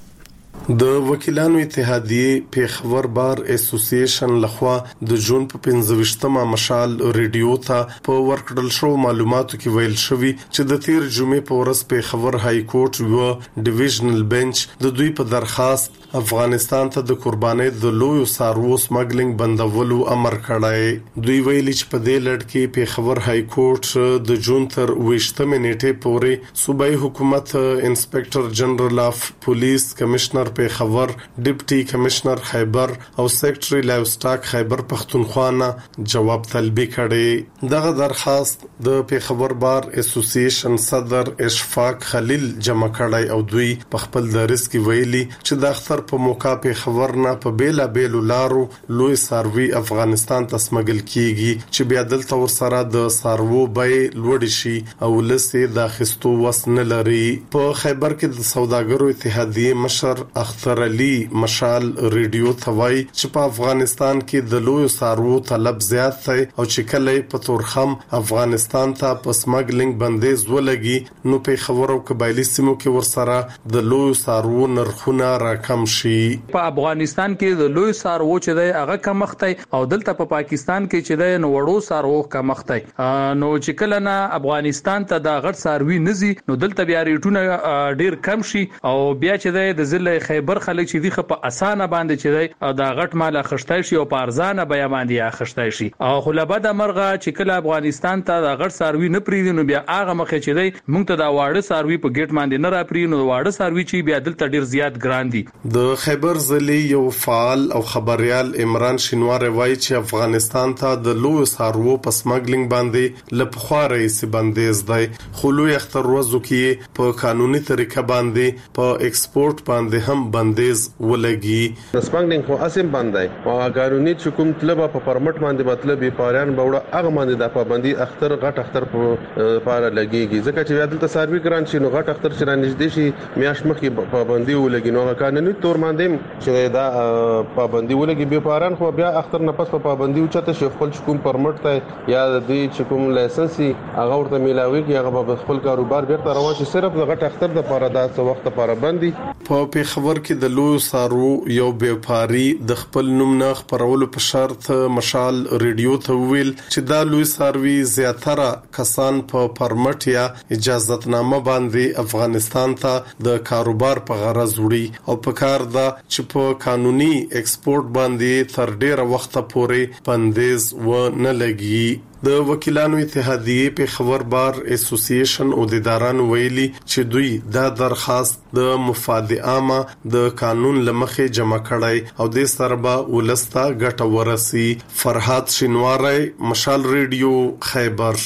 د وکیلانو اتحادیه پیښور بار اسوسییشن لخوا د جون په 15مه مشال ریډیو ته په ورکړل شو معلوماتو کې ویل شوی چې د 13 جمعې په ورځ پیښور های کورټ یو ډیویژنل بنچ د دوی په درخواست افغانستان ته د قربانۍ د لوی سارو سمګلینګ بندولو امر کړی. دوی ویلي چې په دې لړ کې پیښور های کورټ د جون تر 20 نیټې پورې صوبایي حکومت انسپکټر جنرال اف پولیس کمشنر پیښور ډیپټي کمشنر خیبر او سیکریټري لایو سټاک خیبر پښتونخوا نه جواب طلبي کړي. دغه درخواست د پیښور بار اسوسییشن صدر اشفاق خلیل جمع کړی او دوی په خپل درس کې ویلي چې د اختر په موقع پیښور نه په بیلا بیلو لارو لوی ساروي افغانستان ته سمګل کیږي چې بیا دلته ورسره د سارو بې لوړ شي او لسه د خستو وس نه لري. په خیبر کې د سوداګرو اتحادیه مشر اختر علي مشال ریډیو ثوای چې په افغانستان کې د لوی سارو طلب زیات دی او چې کله په تورخم افغانستان ته په سمګلینګ بندیز ولګي نو پیښور او قبایلی سیمو کې ورسره د لوی سارو نرخونه راکم شي. په افغانستان کې د لوی سارو چې دی هغه کمخته او دلته په پاکستان کې چې دی نو وړو سارو کمخته نو چې کله نه افغانستان ته د غټ ساروي نزي نو دلته بیا ریټونه ډیر کم شي او بیا چې دی د ضلع خیبر خلک چې دی په اسانه باندې چې دی د غټ مال اخښتای شي او په ارزانه بیا باندې اخښتای شي او خلبد مرغه چې کله افغانستان ته د غټ ساروي نه پریدي نو بیا هغه مخه چې دی مونږ ته د واړه ساروي په ګیټ باندې نه را پری نو واړه ساروي چې بیا دلته ډیر زیات ګران دي. د خیبر ضلع یو فعال او خبريال عمران شینوار وایي چې افغانستان ته د لوی سارو په سمګلینګ باندې لپخوا رئیس بندیز دی خو لوی اختر ورځو کې په قانوني طریقه باندې په ایکسپورت باندې هم بندیز ولګي. د سمګلینګ خو اسیم باندې او قانوني حکومت طلب په پرمټ باندې مطلب پاریان بوړه هغه باندې د پابندي اختر غټ اختر په پاره لګيږي ځکه چې بیا دلته سروي ګران شي نو غټ اختر چې را نږدې شي میاش مخکې پابندي ولګي نو قانوني تور باندې چې دا پابندي ولګي به پاران خو بیا اختر نه پس په پابندي اوچته شي خپل کوم پرمټ ته یا د دې کوم لایسنسي هغه ورته ملاوي کې هغه په خپل کاروبار بیرته روان شي صرف د غټ اختر د پاره د څو وخت لپاره بندي. په پیښور کې د لوی سارو یو بیوپاری د خپل نوم نه خبرولو په شرط مشال ریډیو ته ویل چې دا لوی ساروي زیاتره کسان په پرمټ یا اجازهتنامه باندې افغانستان ته د کاروبار په غرض وړي او په کار دا چې په قانوني ایکسپورت باندې تر ډیره وخت پورې بندیز و نه لګي. د وکیلانو اتحادیه پیښور بار اسوسییشن عہدیداران ویلي چې دوی دا درخواست د مفاد عامه د قانون لمخې جمع کړای او د سربا ولستا ګټه ورسي. فرحات شینواری مشال ریډیو خیبر.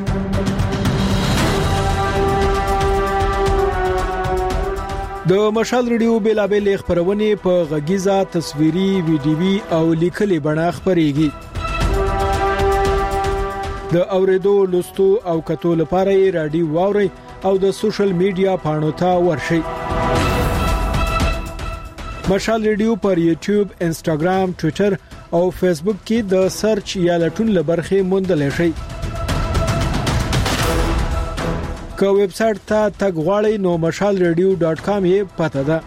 د مشال ریډیو بیلابل خبرونه په غږیزه تصویري ویډیوي او لیکلي بڼه خبريږي. د اوریدو لوستو او کتو لپاره رادیو واوري او د سوشل میډیا پاڼو ته ورشئ. مشال ریډیو پر یوټیوب، انسټاګرام، ټوئیټر او فیسبوک کې د سرچ یا لټون لبرخه موندل شئ. که ویب سټ ته تګ غواړئ نو mashalradio.com یې پته ده.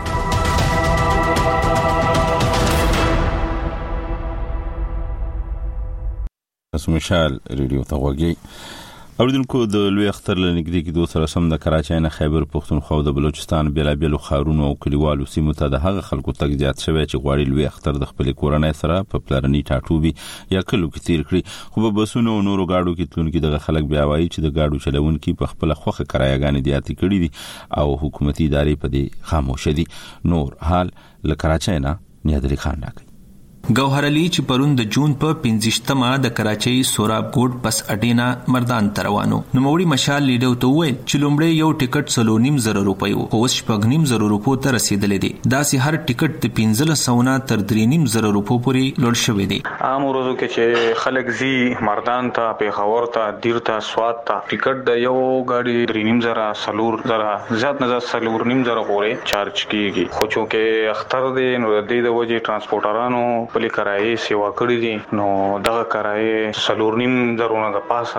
مشال ریډیو ته وګورئ. اوریدونکو د لوی اختر لنګدي کې دوه سره سم د کراچۍ نه خیبر پختونخوا او د بلوچستان بیلابیلو خارونو او کلیوالو سیمو ته د هغه خلکو تګ زیات شوی چې غواړي لوی اختر د خپل کورنۍ سره په پلرني ټاټوبي یا کلو کې تیر کړي. خو په بسونو او نورو گاډو کې تلونکي دغه خلک بیا وایي چې د گاډو چلونکي په خپل خوخه کرایګانې دیاتي کړي دي او حکومتي ادارې په دې خاموش دي. نور حال له کراچۍ نه نیادري خان راکړي. گوهر علی چې پرون د جون په 15مه د کراچۍ سوراب ګوډ بس اډینا مردان تروانو نو موري مشال لیډو ته وویل چې لومړی یو ټیکټ 3.5 روپۍ وو، خو اوس 4.5 روپو ته رسیدلې دي. دا سي هر ټیکټ د 1500 تر 3.5 روپو پورې لوړ شوی دی. عام ورځو کې چې خلک زی مردان ته، پیښور ته، دیر ته، سوات ته ټیکټ د یو غاډي 3.5 سلور زره زیات نه 3.5 پورې چارج کیږي. خو چې اختر دی نو د دې د وجې ترانسپورټرانو پلی کرایې سیوا کړې دي نو دغه کرایې 3.5 د پاسه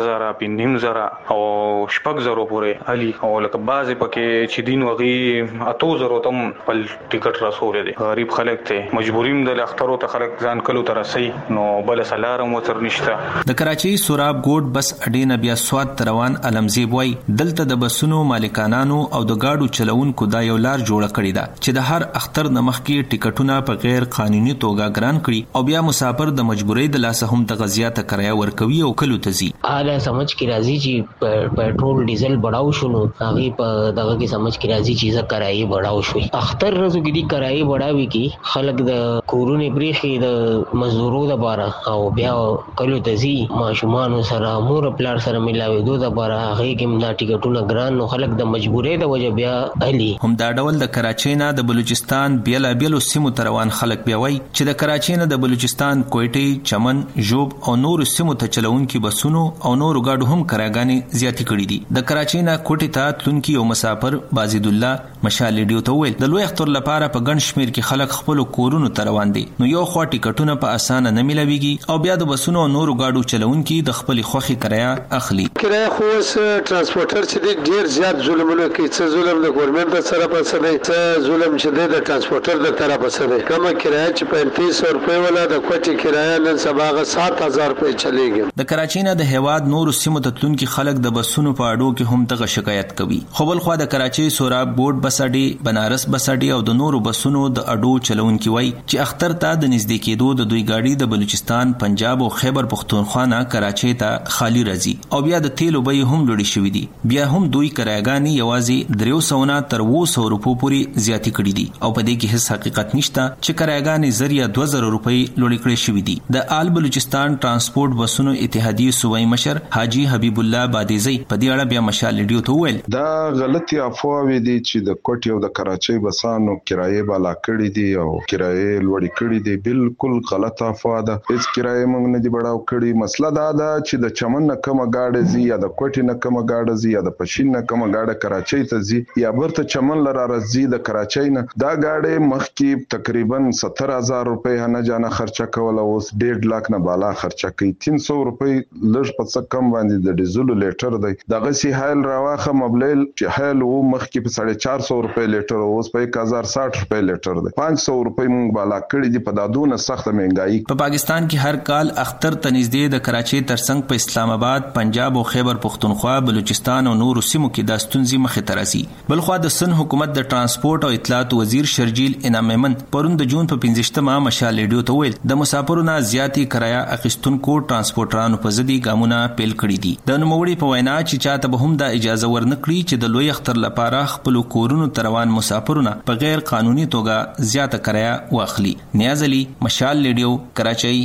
5,000 او 6,000 پورې علي او لکه بعضې پکې چې دین وغي 8,000 تم پل ټیکټ رسولې دي. غریب خلک ته مجبوریم د اخترو ته خلک ځان کلو ته رسي نو بل سلارم وتر نشته. د کراچۍ سوراب ګوډ بس اډینا بیا سوات روان علمزیب وای دلته د بسونو مالکانانو او د گاډو چلونکو دا یو لار جوړه کړې ده چې د هر اختر نمخ کې ټیکټونه په غیر قانوني توګه ګران کړي او بیا مسافر د مجبورۍ د لاسه هم د غزيات کرایه ورکوي او کلو تزي. حاله سمجھ کې راځي چې پېټرول ډیزل بڑاو شونو هغه په دغه کې سمجھ کې راځي چې کرایه بڑاو شوي. اختر ورځو کې دي کرایه بڑاوي کې خلک د کورونو پریخي د مزدورو د بارا او بیا کلو تزي ماشومان سره مور پلار سره ملاوي دوه د بارا هغه کې دا ټیکټونه ګران نو خلک د مجبورۍ د وجه بیا علي. هم دا ډول د کراچۍ نه د بلوچستان بیلابیلو سیمو تروان خلک بیا وای چې د کراچۍ نه د بلوچستان، کوټې، چمن، ژوب او نور سیمو ته چلونکي بسونو او نور گاډو هم کراګانې زیاتې کړې دي. د کراچۍ نه کوټې ته تلونکي او مسافر بازید الله مشال ریډیو ته ویل د لوی اختر لپاره په ګڼ شمیر کې خلک خپل کورونو ته روان دي نو یو خوا ټیکټونه په اسانه نه ملويږي او بیا د بسونو او نور گاډو چلونکي د خپل خوخي کرایه اخلي. کرایه خو ترانسپورټر چې ډیر زیات ظلمونه کوي. څه ظلم د ګورنمنت سره پسه دی، څه ظلم چې د ترانسپورټر د طرفه پسه دی. کومه کرایه چې 3500 روپۍ ولا د کوټې کرایه نن سبا 7,000 روپۍ چلیږي. د کراچۍ نه د هواد نور سیمو ته تلونکي خلک د بسونو په اډو کې هم دغه شکایت کوي. خو بل خو د کراچۍ سوراب ګوډ بس اډې، بنارس بس اډې او د نورو بسونو د اډو چلونکي وای چې اختر ته د نږدې کېدو د دوی گاډي د بلوچستان، پنجاب او خیبر پختونخوا نه کراچۍ ته خالی راځي او بیا د تیلو بیې هم لوړې شوې دي. بیا هم دوی کرایګانې یوازې 300 تر 200 روپو پورې زیاتې کړې دي او په دې کې هیڅ حقیقت نشته چې کرایګانې زریه 2,000 روپۍ لوړې کړې شوې دي. د آل بلوچستان ترانسپورت بسونو اتحادیې صوبایي مشر حاجی حبیب الله بادیزی په دې اړه بیا مشال ریډیو ته وویل دا غلطي افواوې دي چې د کوټې او د کراچۍ بسانو کرایې بالا کړې دي او کرایې لوړې کړې دي. بالکل غلط افوا ده. هیڅ کرایې موږ نه دي بڑاو کړې. مسله دا ده چې د چمن نه کومه گاډي زی یا د کوټې نه کومه گاډي زی یا د پښین نه کومه گاډي کراچۍ ته زی یا برته چمن لره راځي د کراچۍ نه دا گاډي مخکې تقریبا 70,000 روپۍ نه جانه خرچه کوله اوس 1.5 लाख نه بالا خرچه کوي. 300 روپۍ لږ په څه کم باندې د ډیزل لیټر دی. دغه سی حال راواخه مبلیل چې حال وو مخکې په 450 روپۍ لیټر اوس په 1060 روپۍ لیټر دی. 500 روپۍ مونږ بالا کړی دی په دادونه سخت مهنګایي. په پاکستان کې هر کال اختر ته نږدې د کراچۍ ترڅنګ په اسلام آباد، پنجاب او خیبر پختونخوا، بلوچستان او نور سیمو کې د ستونزې مخې ته راځي. بلخو د سن حکومت د ترانسپورت او اطلاعات وزیر شرجیل انعام میمن پرون د جون په 15مه مشال ریډیو ته ویل د مسافرونو زیاتی کرایه اخیستونکو ترانسپورټرانو په ضد ګامونه پیل کړي دي. د نوموړي په وینا چې چاته به هم د اجازه ورنکړي چې د لوی اختر لپاره خپل کورونو تروان مسافرونه په غیر قانوني توګه زیاته کرایه واخلي. نیاز علي، مشال ریډیو، کراچۍ.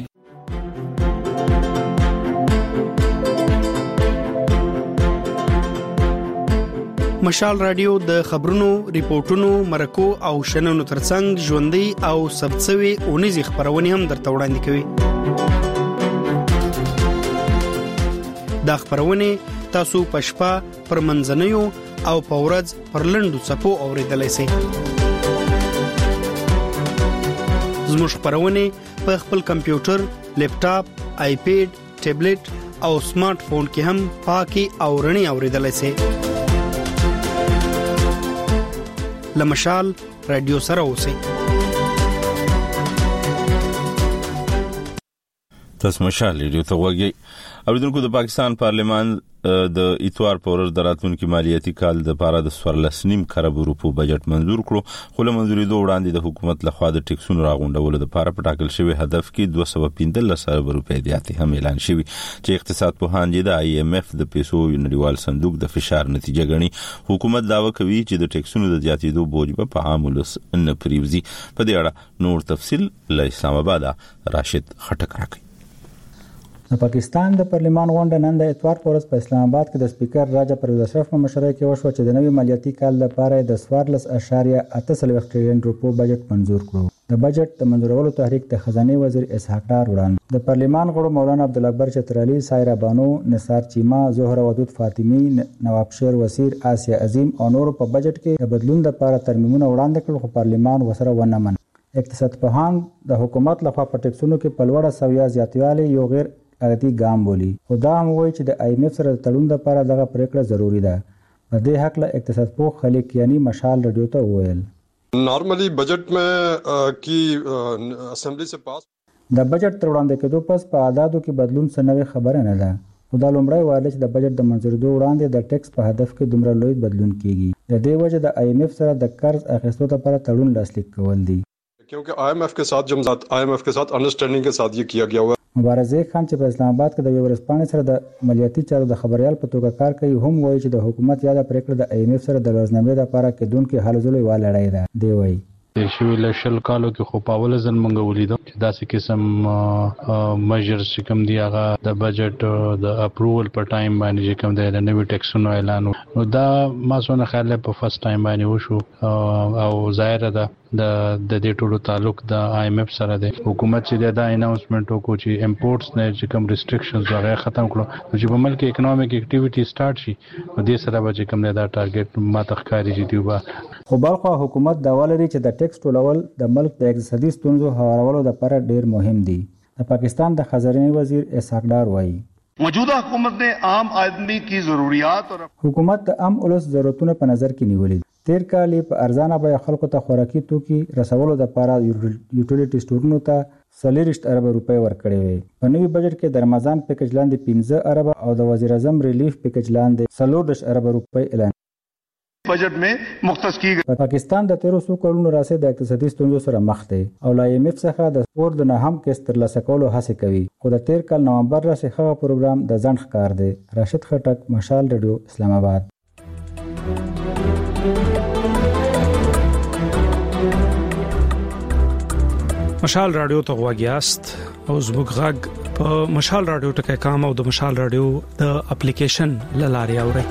مشال رادیو د خبرونو، ریپورتونو، مرکو او شننو ترڅنګ ژوندۍ او ثبتسوي اونیزي خبرونه هم درته وړاندې کوي. دا خبرونه تاسو په شپه پر منځنیو او په ورځ پر لنډو څپو اوریدلای شئ. زموږ خبرونه په خپل کمپیوټر، لیپټاپ، آیپیډ، ټابلیټ او سمارټ فون کې هم پاکي او رڼي اوریدلای شئ. لمشال رادیو سره اوسئ. تاسو مشال ریډیو ته وګورئ. اوریدونکو د پاکستان پارلیمان د اتوار په ورځ د راتلونکي مالیاتي کال د لپاره د 14.5 کروڑ روپو بجټ منزور کړو، خو له منزوري دوه وړاندې د حکومت لخوا د ټیکسونو راغونډولو لپاره په ټاکل شوی هدف کې 215 ارب روپۍ زیاتې هم اعلان شوی چې اقتصاد پوهان د IMF د پیسو نړیوال صندوق د فشار نتیجه ګڼي. حکومت داوا کوي چې د ټیکسونو د زیاتېدو بوج په عام ولس نه پریوزي. په دې اړه نور تفصیل له اسلام آباد راشد خټک راکړي. د پاکستان د پارلیمان غونډه نن د اتوار په ورځ په اسلام آباد کې د سپیکر راجا پرویز اشرف په مشرۍ کې وشوه چې د نوي مالیاتي کال لپاره د 14.8 ټریلیون روپو بجټ منزور کړو. د بجټ د منزورولو تحریک د خزانه وزیر اسحاق ډار وړاندې د پارلیمان غړو مولانا عبدالاکبر چترالی، سایرا بانو، نثار چیما، زهره ودود فاطمی، نواب شیر وزیر، آسیا عظیم او نور په بجټ کې د بدلون لپاره ترمیمونه وړاندې کړل، خو پارلیمان وسره ونه من. اقتصاد پوهان د حکومت لخوا په ټیکسونو کې په لوړه سویا زیاتوالی یو غیر اغتی ګام بولی. خدا هم وایي چې د IMF سره د تړون لپاره دغه پریکړه ضروری ده. په دې حق له اقتصاد پوه خلیق یعنی مشال رادیو ته وویل. نارملی بجٹ میں کی اسمبلی سے پاس د بجټ تر وړاندې کېدو پس په اعدادو کې بدلون څه نوې خبره نه ده. خدا لومړی وایي چې د بجټ د منځوریدو وړاندې د ټیکس په هدف کې دومره لوی بدلون کیږي. د دې وجه د IMF سره د قرض اخیستو لپاره تړون لاسلیک کول دي. کیونکہ IMF کے ساتھ انڈرسٹینڈنگ کے ساتھ یہ کیا گیا ہوا. مبارزه خان چې په اسلام آباد کې د یو ورځپاڼې سره د مالیاتي چارو د خبريال په توګه کار کوي هم وایي چې د حکومت یا د پریکړه د IMF سره د لازمې لپاره کېدونکو حل زولې والړای ده. دی وایي شوی له شل کالو کې خو په اول ځل مونږ ولیدو چې داسې قسم میجرز چې کوم دی هغه د بجټ د اپروول په ټایم باندې چې کوم دی د نوې ټیکسونو اعلان نو دا ما څونه خیال په فرست ټایم باندې وشو او ظاهر ده د دې ټولو تعلق د IMF سره دی. حکومت چې دا اناونسمنت وکړي چې امپورټس نه چې کوم ریسټریکشنز هغه ختم کړو چې په ملک اکونومیک اکټیویټي سٹارټ شي نو دې سره به چې کوم دا ټارګټ ما تخکاری چې دیوبا. خو بلخو حکومت دا ولري چې د ټیکس ټولول د ملک د اقتصادي ستونزو هوارولو لپاره ډیر مهم دي. د پاکستان د خزانه وزیر اسحاق ډار وایي موجوده حکومت نے عام آدمی کی ضروریات اور حکومت د عام ولس ضرورتونه په نظر کې نیولې. تیر کال په ارزانه بیه خلکو ته خوراکي توکي رسولو لپاره یوټیلیټي سټورونو ته 40 ارب روپۍ ورکړې وي. په نوي بجټ کې د رمضان پیکج لاندې 15 ارب او د وزیر اعظم ریلیف پیکج لاندې 40 ارب روپۍ اعلان بجٹ میں مختص کی گئی. پاکستان د 1300 کروڑ راځي د اقتصادي ستونزو سره مخ دی او لا IMF څخه د سپور د نه هم کې ترلاسه کولو هڅه کوي. خو د تیر کال نومبر راځي هغه پروګرام د ځنډ ښکار دی. راشد خټک، مشال رادیو، اسلام آباد. مشال رادیو ته غواګیاست او زموږ غږ په مشال رادیو ټکي کام او د مشال رادیو د اپلیکیشن لاري اوري.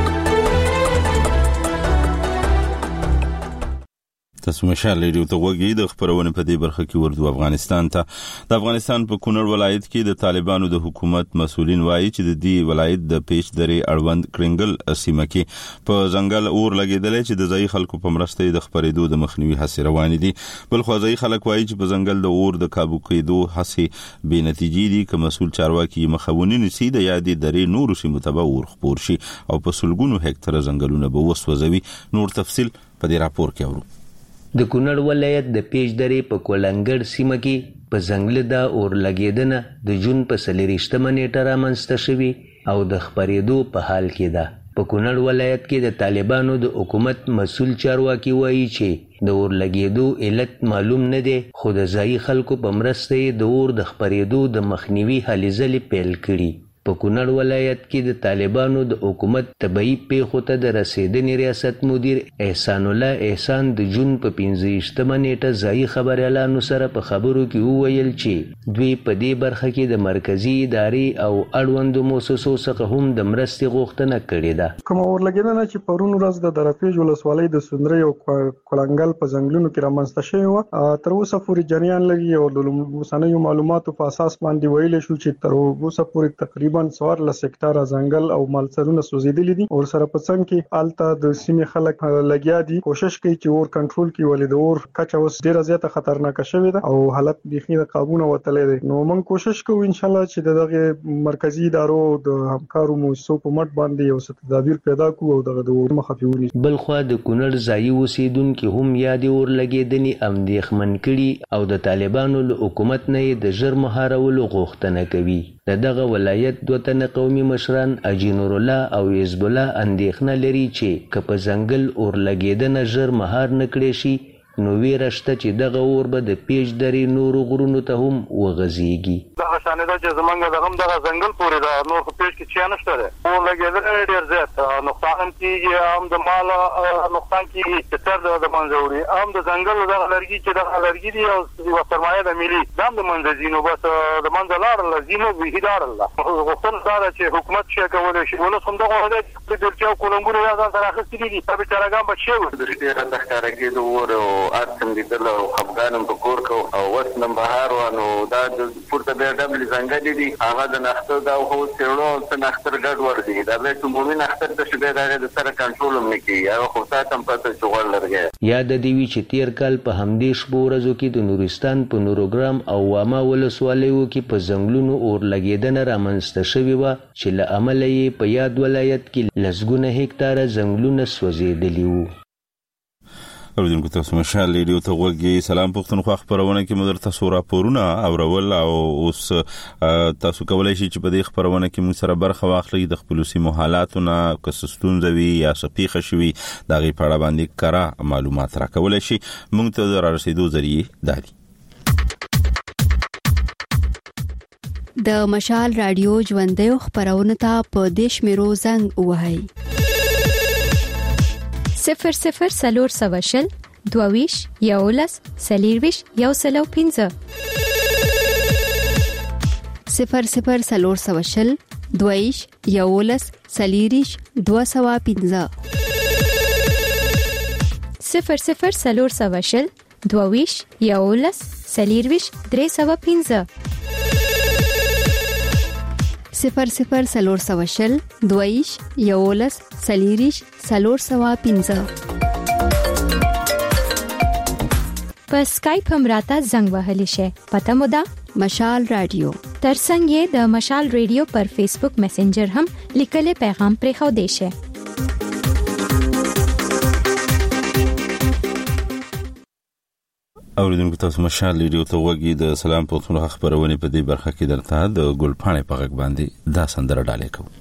تاسو مشال ریډیو ته وګورئ. د خبرونه په دې برخه کې ورته افغانستان ته د افغانستان په کونړ ولایت کې د طالبانو د حکومت مسؤلین وایي چې د دې ولایت د پیش درې اړوند کرنګل سیمه کې په ځنګل اور لګیدل چې د ځای خلکو په مرسته د خبرېدو د مخنیوي هڅې روان دي. بل خو ځای خلک وایي چې په ځنګل د اور د کابو کېدو هڅې بې نتیجې دي که مسؤل چارواکي مخاوني نسی د یادې درې نور سیمو ته به اور خپور شي او په سلګونو هکټره ځنګلونه به وسوځوي. نور تفصیل په دې راپور کې اورو. د کونړ ولایت د پیش درې په کولنګړ سیمه کې په ځنګل د اور لګیدنه د جون په 24 نیټه رامنځته شوې او د خبرېدو په حال کې ده. په کونړ ولایت کې د طالبانو د حکومت مسؤل چارواکي وایي چې د اور لګیدو علت معلوم نه دی خو د ځایي خلکو په مرسته د اور د خبرېدو د مخنیوي هلې ځلې پیل کړي. په کونړ ولایت کې د طالبانو د حکومت طبعي پیښو ته د رسیدنې ریاست مدیر احسان الله احسان د جون په 25 نیټه ځایي خبريالانو سره په خبرو کې وویل چې دوی په دې برخه کې د مرکزی ادارې او اړوندو مؤسسو څخه هم د مرستې غوښتنه کړې ده. کوم ورلګیدنه چې پرون ورځ د درپېج ولسوالۍ د سندرې او کولنګل په ځنګلونو کې رامنځته شوې و، تر اوسه پورې جریان لګي او د اوسنیو معلوماتو په اساس باندې ویل شو چې تر اوسه پورې تقریبا تقریبا 14 هکتاره ځنګل او مالسرونه سوځیدلي دي او سره په څنګ کې الته د سیمې خلک لګیا دي کوشش کوي چې اور کنټرول کړي ولې د اور کچه اوس ډیره زیاته خطرناک شوې ده او حالت بيخي د قابو نه وتلې ده. نو موږ کوشش کوو ان شاء الله چې دغه مرکزی ادارو د همکارو مؤسسو په مټ باندې یو څه تدابیر پیدا کوو او دغه د اور مخه پیونی. بلخوا د کونړ ځایي اوسیدونکو هم یاد اور لګیدنی اندېښمن کړي او د طالبانو له حکومت نه د ژر مهارولو غوښتنه کوي. دغه ولایت دوه تنه قومي مشران اجي نور الله او حزب الله اندېښنه لري چې که په ځنګل اور لګیدنه ژر مهار نکړي شي نو ویره شته چې دغه اور به د پیج درې نورو غرونو ته هم وغځيږي. دغه شانې ده چې زمونږ د هم دغه ځنګل پورې ده نور په پیج کې چا نشته ده اور لګېدل ډېر زیات نقصان هم کېږي هم د مال نقصان کېږي چې سر د منځه وړي هم د ځنګل دغه لرګي چې دغه لرګي دي او یوه سرمایه د ملي دا هم د منځه ځي نو بس د منځه لاړله ځي نو بیخي لاړله. غوښتنه دا ده چې حکومت شی کولی شي ولس همدغه دی چې بیلچې او کولمبونه یا ځان سره اخیستي دي دا بېچارهګان به څه وکړي. ډېره د ښکاره کېدو اور او ارسم لیدل او خفګانم په کور کو او وس نن بهار و نو دا د پورته بیا ډبل ځنګل دي هغه د نختر دا خو سیړو ته نختر ګډ ور دي دا به عمومي نختر د شبه دغه د سره کنټرول هم نکي هغه خو ساتم پته چغړ لرګي. یاد دی وی چې تیر کال په همدې شپو ورځو کې د نورستان په نوروګرام او واما ولسوالیو کې په ځنګلونو اور لګیدنه رامنځته شوې و چې له امله یې په یاد ولایت کې لسګونه هکتاره ځنګلونه سوځېدلي وو. اوریدونکو تاسو مشال ریډیو ته وګورئ. سلام پښتونخوا خبرونه کې مدر تاسو راپورونه اورول او اوس تاسو کولای شئ چې په دې خبرونه کې موږ سره برخه واخلئ د خپل سیمو حالاتونه کسستون زوی یا سپیخه شوی دغه په اړه باندې کارا معلومات راکولای شئ. موږ ته رسیدو ذریعہ دادی د مشال رادیو ژوندۍ خبرونه ته په دیش میرو زنګ وهاي 00 سلور سواشل دوویش یولس سلیرویش یوسلو پینزه 00 سلور سواشل دوویش یولس سلیریش دوسوا پینزه 00 سلور سواشل دوویش یولس سلیرویش درې پینزه 00 سلور سواشل دویش یولس سلیریش سلور سوا پینزه. په سکایپ هم راته زنګ وهلی شي پته مو ده مشال رادیو ترڅنګ یې د مشال رادیو پر فیسبوک میسنجر هم لیکل پیغام پرې خو دی شي. اوریدونکو تاسو مشال ریډیو ته وګورئ. د سلام پښتونخوا خبرونه په دې برخه کې درته د ګلپاڼې په غږ باندې دا سندره ډالې کوم.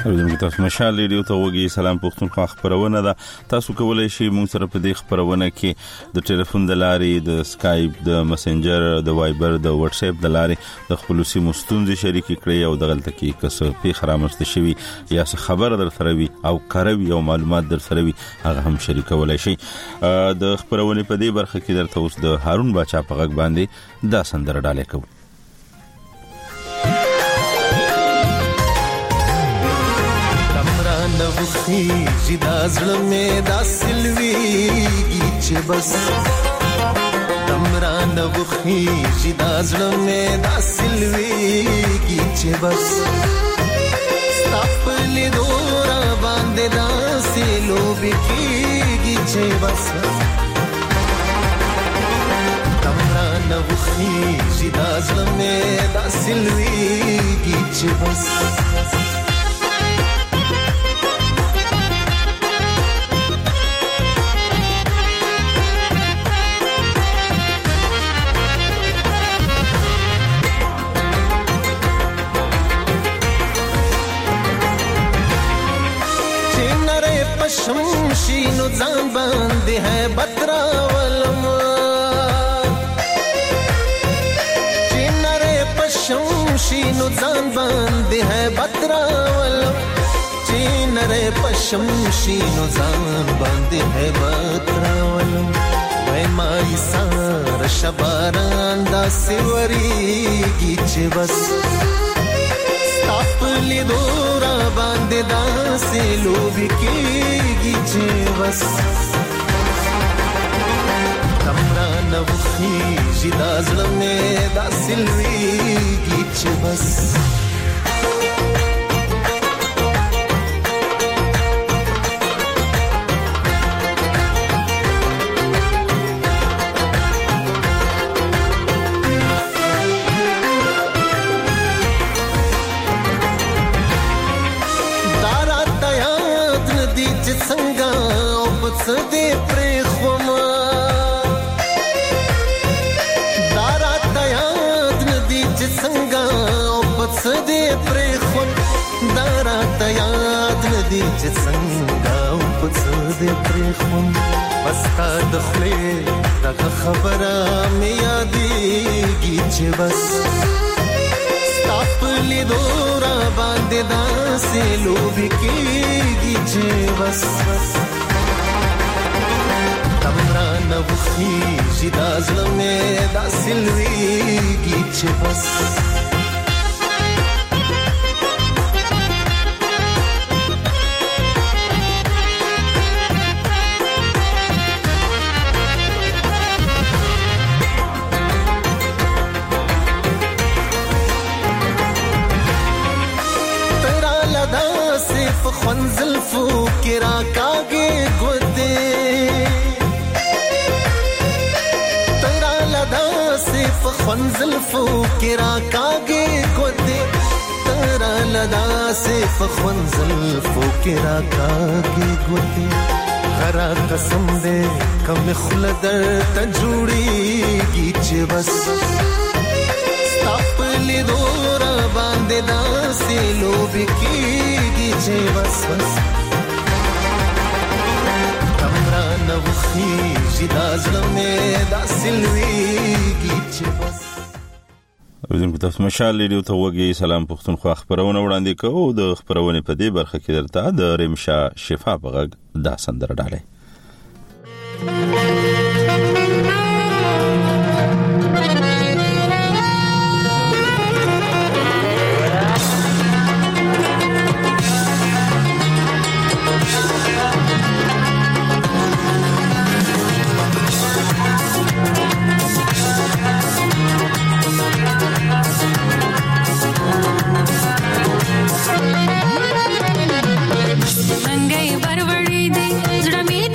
اوریدونکو تاسو مشال ریډیو ته وګورئ. سلام پښتونخوا خبرونه ده. تاسو کولای شئ موږ سره په دې خبرونه کې د ټلیفون د لارې، د اسکایپ، د مسنجر، د وایبر، د واتس اپ د لارې د خپل سیمو ستونزې شریک کړئ او دغلته کې کس په خرامسته شوی یا څه خبر در سره وي او کاروي او معلومات در سره وي هغه هم شریکولای شئ. د خبرونه په دې برخه کې درته اوس د هارون باچا په غږ باندې دا سندره ډالې کوم. خیجی دا زړه مې دا سلویږي چې بس تمران وخیجی دا زړه مې دا سلویږي چې بس ستاپلی دورا باندې دا سلوبی کیږي چې بس تمران وخیجی دا زړه مې دا سلویږي چې بس शमशीनो जान बांधे है बतरावलम चिन्नरे पशमशीनो जान बांधे है बतरावलम चिन्नरे पशमशीनो जान बांधे है बतरावलम मैं माई सार शबारान दा सिवरी गिचे बस तापली दोरा बांधे दा से लोभी कीगी जे बस तमरा नवखी जिदा ज़लमे दा सिलवीगी जे बस सदे प्रेखमा दारात याद नदी संगा पत सदे प्रेखम दारात याद नदी संगा पत सदे प्रेखम बस्ता दखले तक खबरा में यादेगी जे बस तापली दोरा बांधे दा से लोभी कीगी जे बस तमरा नवखी जिदा ज़लमे दा सिलवीगी चे बस तेरा लदा सिर्फ ख्वंज़ल फूकिरा कागे गुदे ख्वंज़ल फूकिरा कागे गोदे तरा लदा से ख्वंज़ल फूकिरा कागे गोदे खरा कसम दे कम खुलदर तजुड़ी गिचे बस तापली दोरा बांधे दा से लोभी की गिचे बस तमरा नवखी जिदा ज़लमे दा सिलवीगी चे बस. اوریدونکو تاسو مشال ریډیو ته وګورئ. سلام پښتونخوا خبرونه وړاندې کوو. د خبرونه په دې برخه کې درته د ریمشا شفا په غږ دا سندره ډالې. रंगई बरवड़ी दे जड़ा में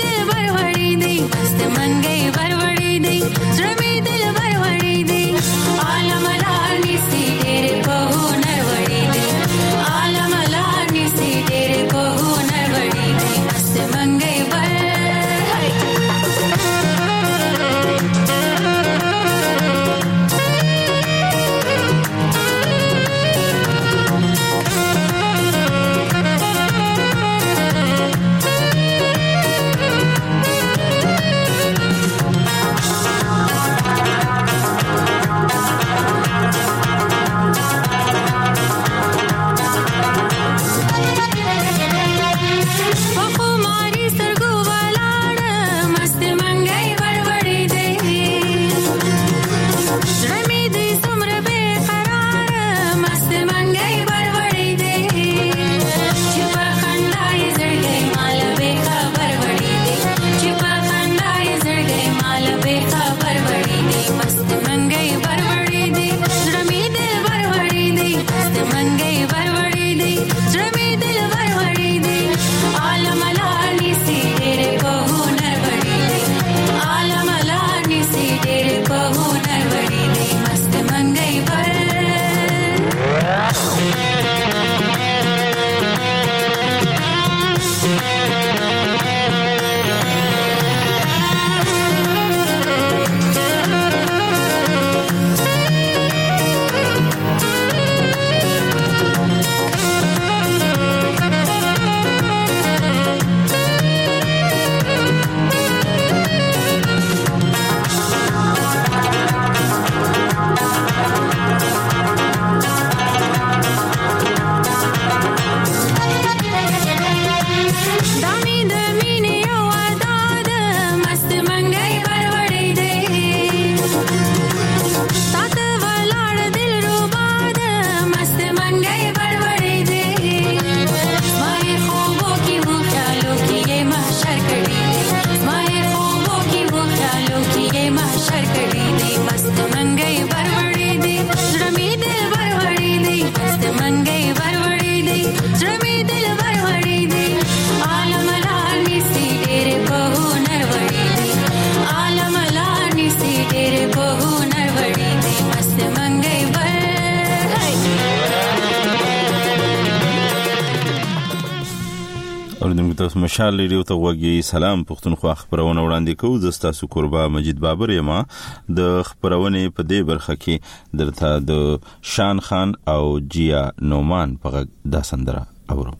تاسو مشال ریډیو ته وګورئ. سلام پښتونخوا خبرونه وړاندې کوو. زه تاسو قربا مجید بابر یم. د خبرونه په دې برخه کې درته د شان خان او جیا نومان په دا سندره اورو.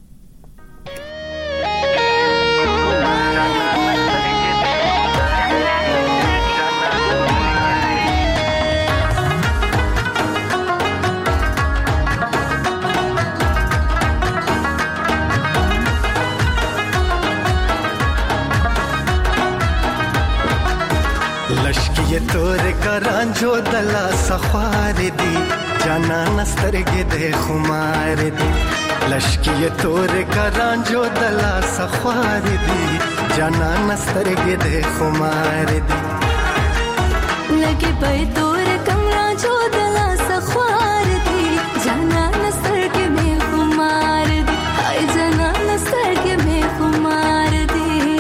लश्की तोर करांजो दला सखार दी जाना नस्तरगे दे खुमार दी. लश्की तोर करांजो दला सखार दी जाना नस्तरगे दे खुमार दी. लगे पे तोर कमरा जो दला सखार दी जाना नस्तरगे में खुमार दी. हाय जाना नस्तरगे में खुमार दी.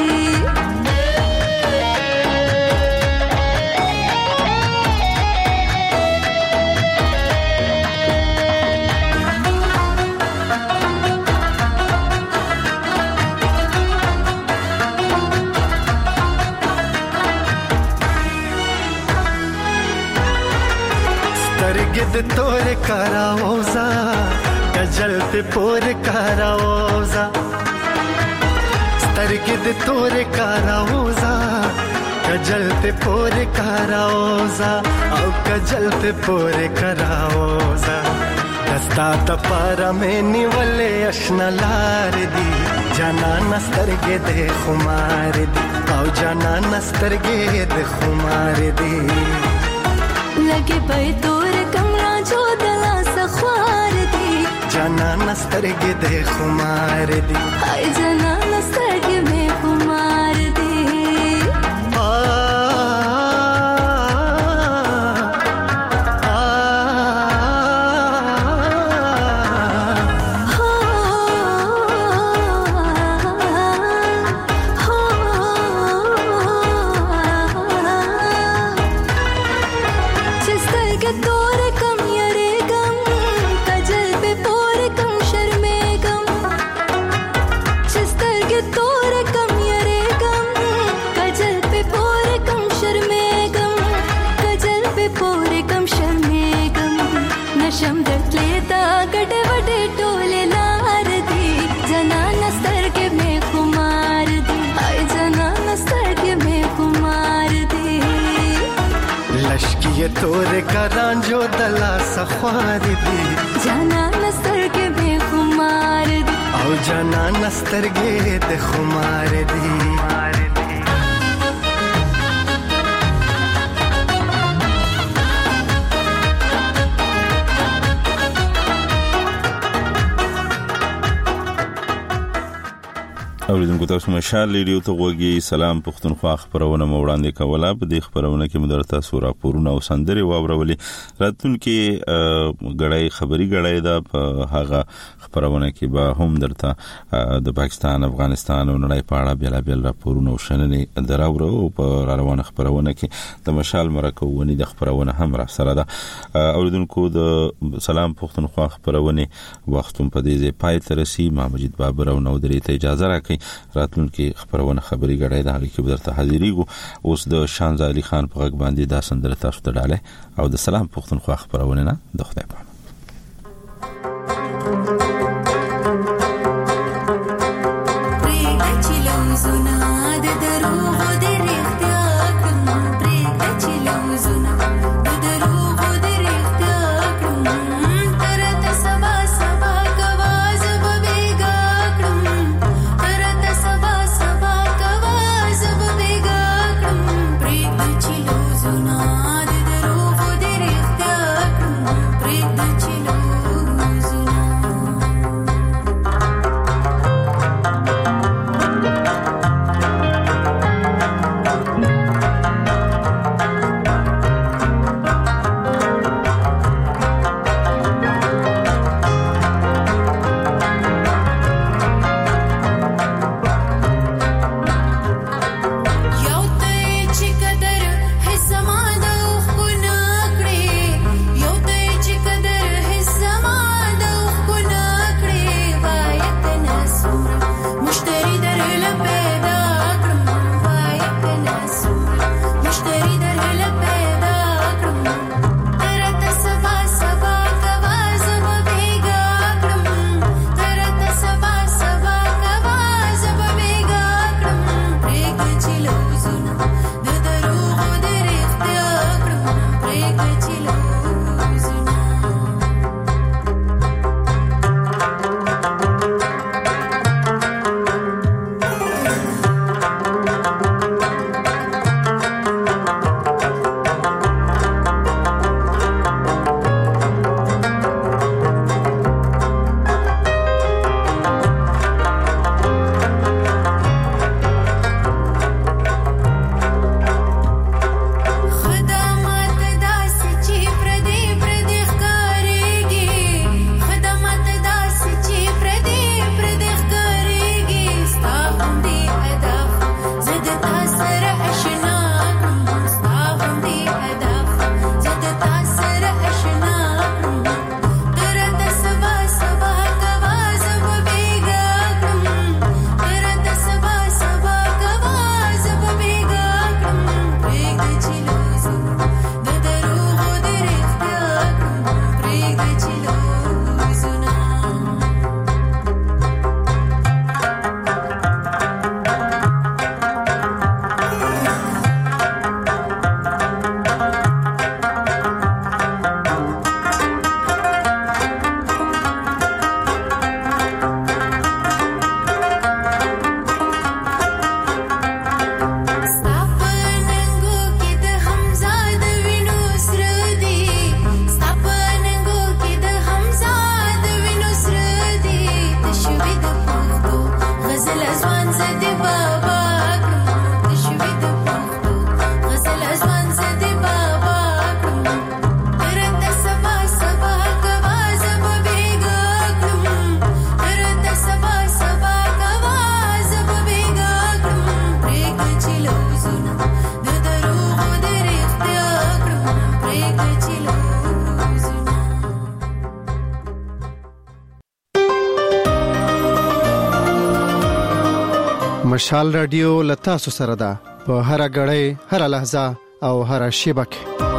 गिद तोर कराओजा गजल पे पोर कराओजा. गिद तोर कराओजा गजल पे पोर कराओजा औ गजल पे पोर कराओजा. दस्ता तपारा में निवले अशनलार दी जाना नस्तरगे दे खुमार दी. औ जाना नस्तरगे दे खुमार दी. लगे पे तोर कमरा जो दला सखार दी जाना नस्तरगे दे खुमार दी. हाय जाना नस्तरगे में खुमार दी. ये तोरे करांजो दला सखार दी जाना नस्तरगे में खुमार दी. औ जाना नस्तरगे दे खुमार दी. اوریدونکو تاسو مشال ریډیو ته وګورئ. سلام پښتونخوا خبرونه وړاندې کوله. په دې خبرونه کې مدرته سورا پورونه او سندري واورولې. راتلونکي غړای خبري غړای دا په هغه خبرونه کې به هم درته د پاکستان افغانستان او نړۍ په اړه بیل بیل راپورونه او شننې دراوړو. په روانه خبرونه کې د مشال مرکوونی د خبرونه هم را سره ده. اوریدونکو د سلام پښتونخوا خبرونه وختم په دې ځای پای ته رسي. ما مجید بابر او نو درې ته اجازه راکړئ. راتلونکي خبرونه خبري غړای دا کې بدرته حاضرېږو. اوس د شانز علي خان په غږ باندې دا سندره تاسو ته ډاله او د سلام پښتونخوا خبرونه نه د خدای په Break مشال رادیو لتا سره ده په هر غړې هر لحظه او هر شیبه کې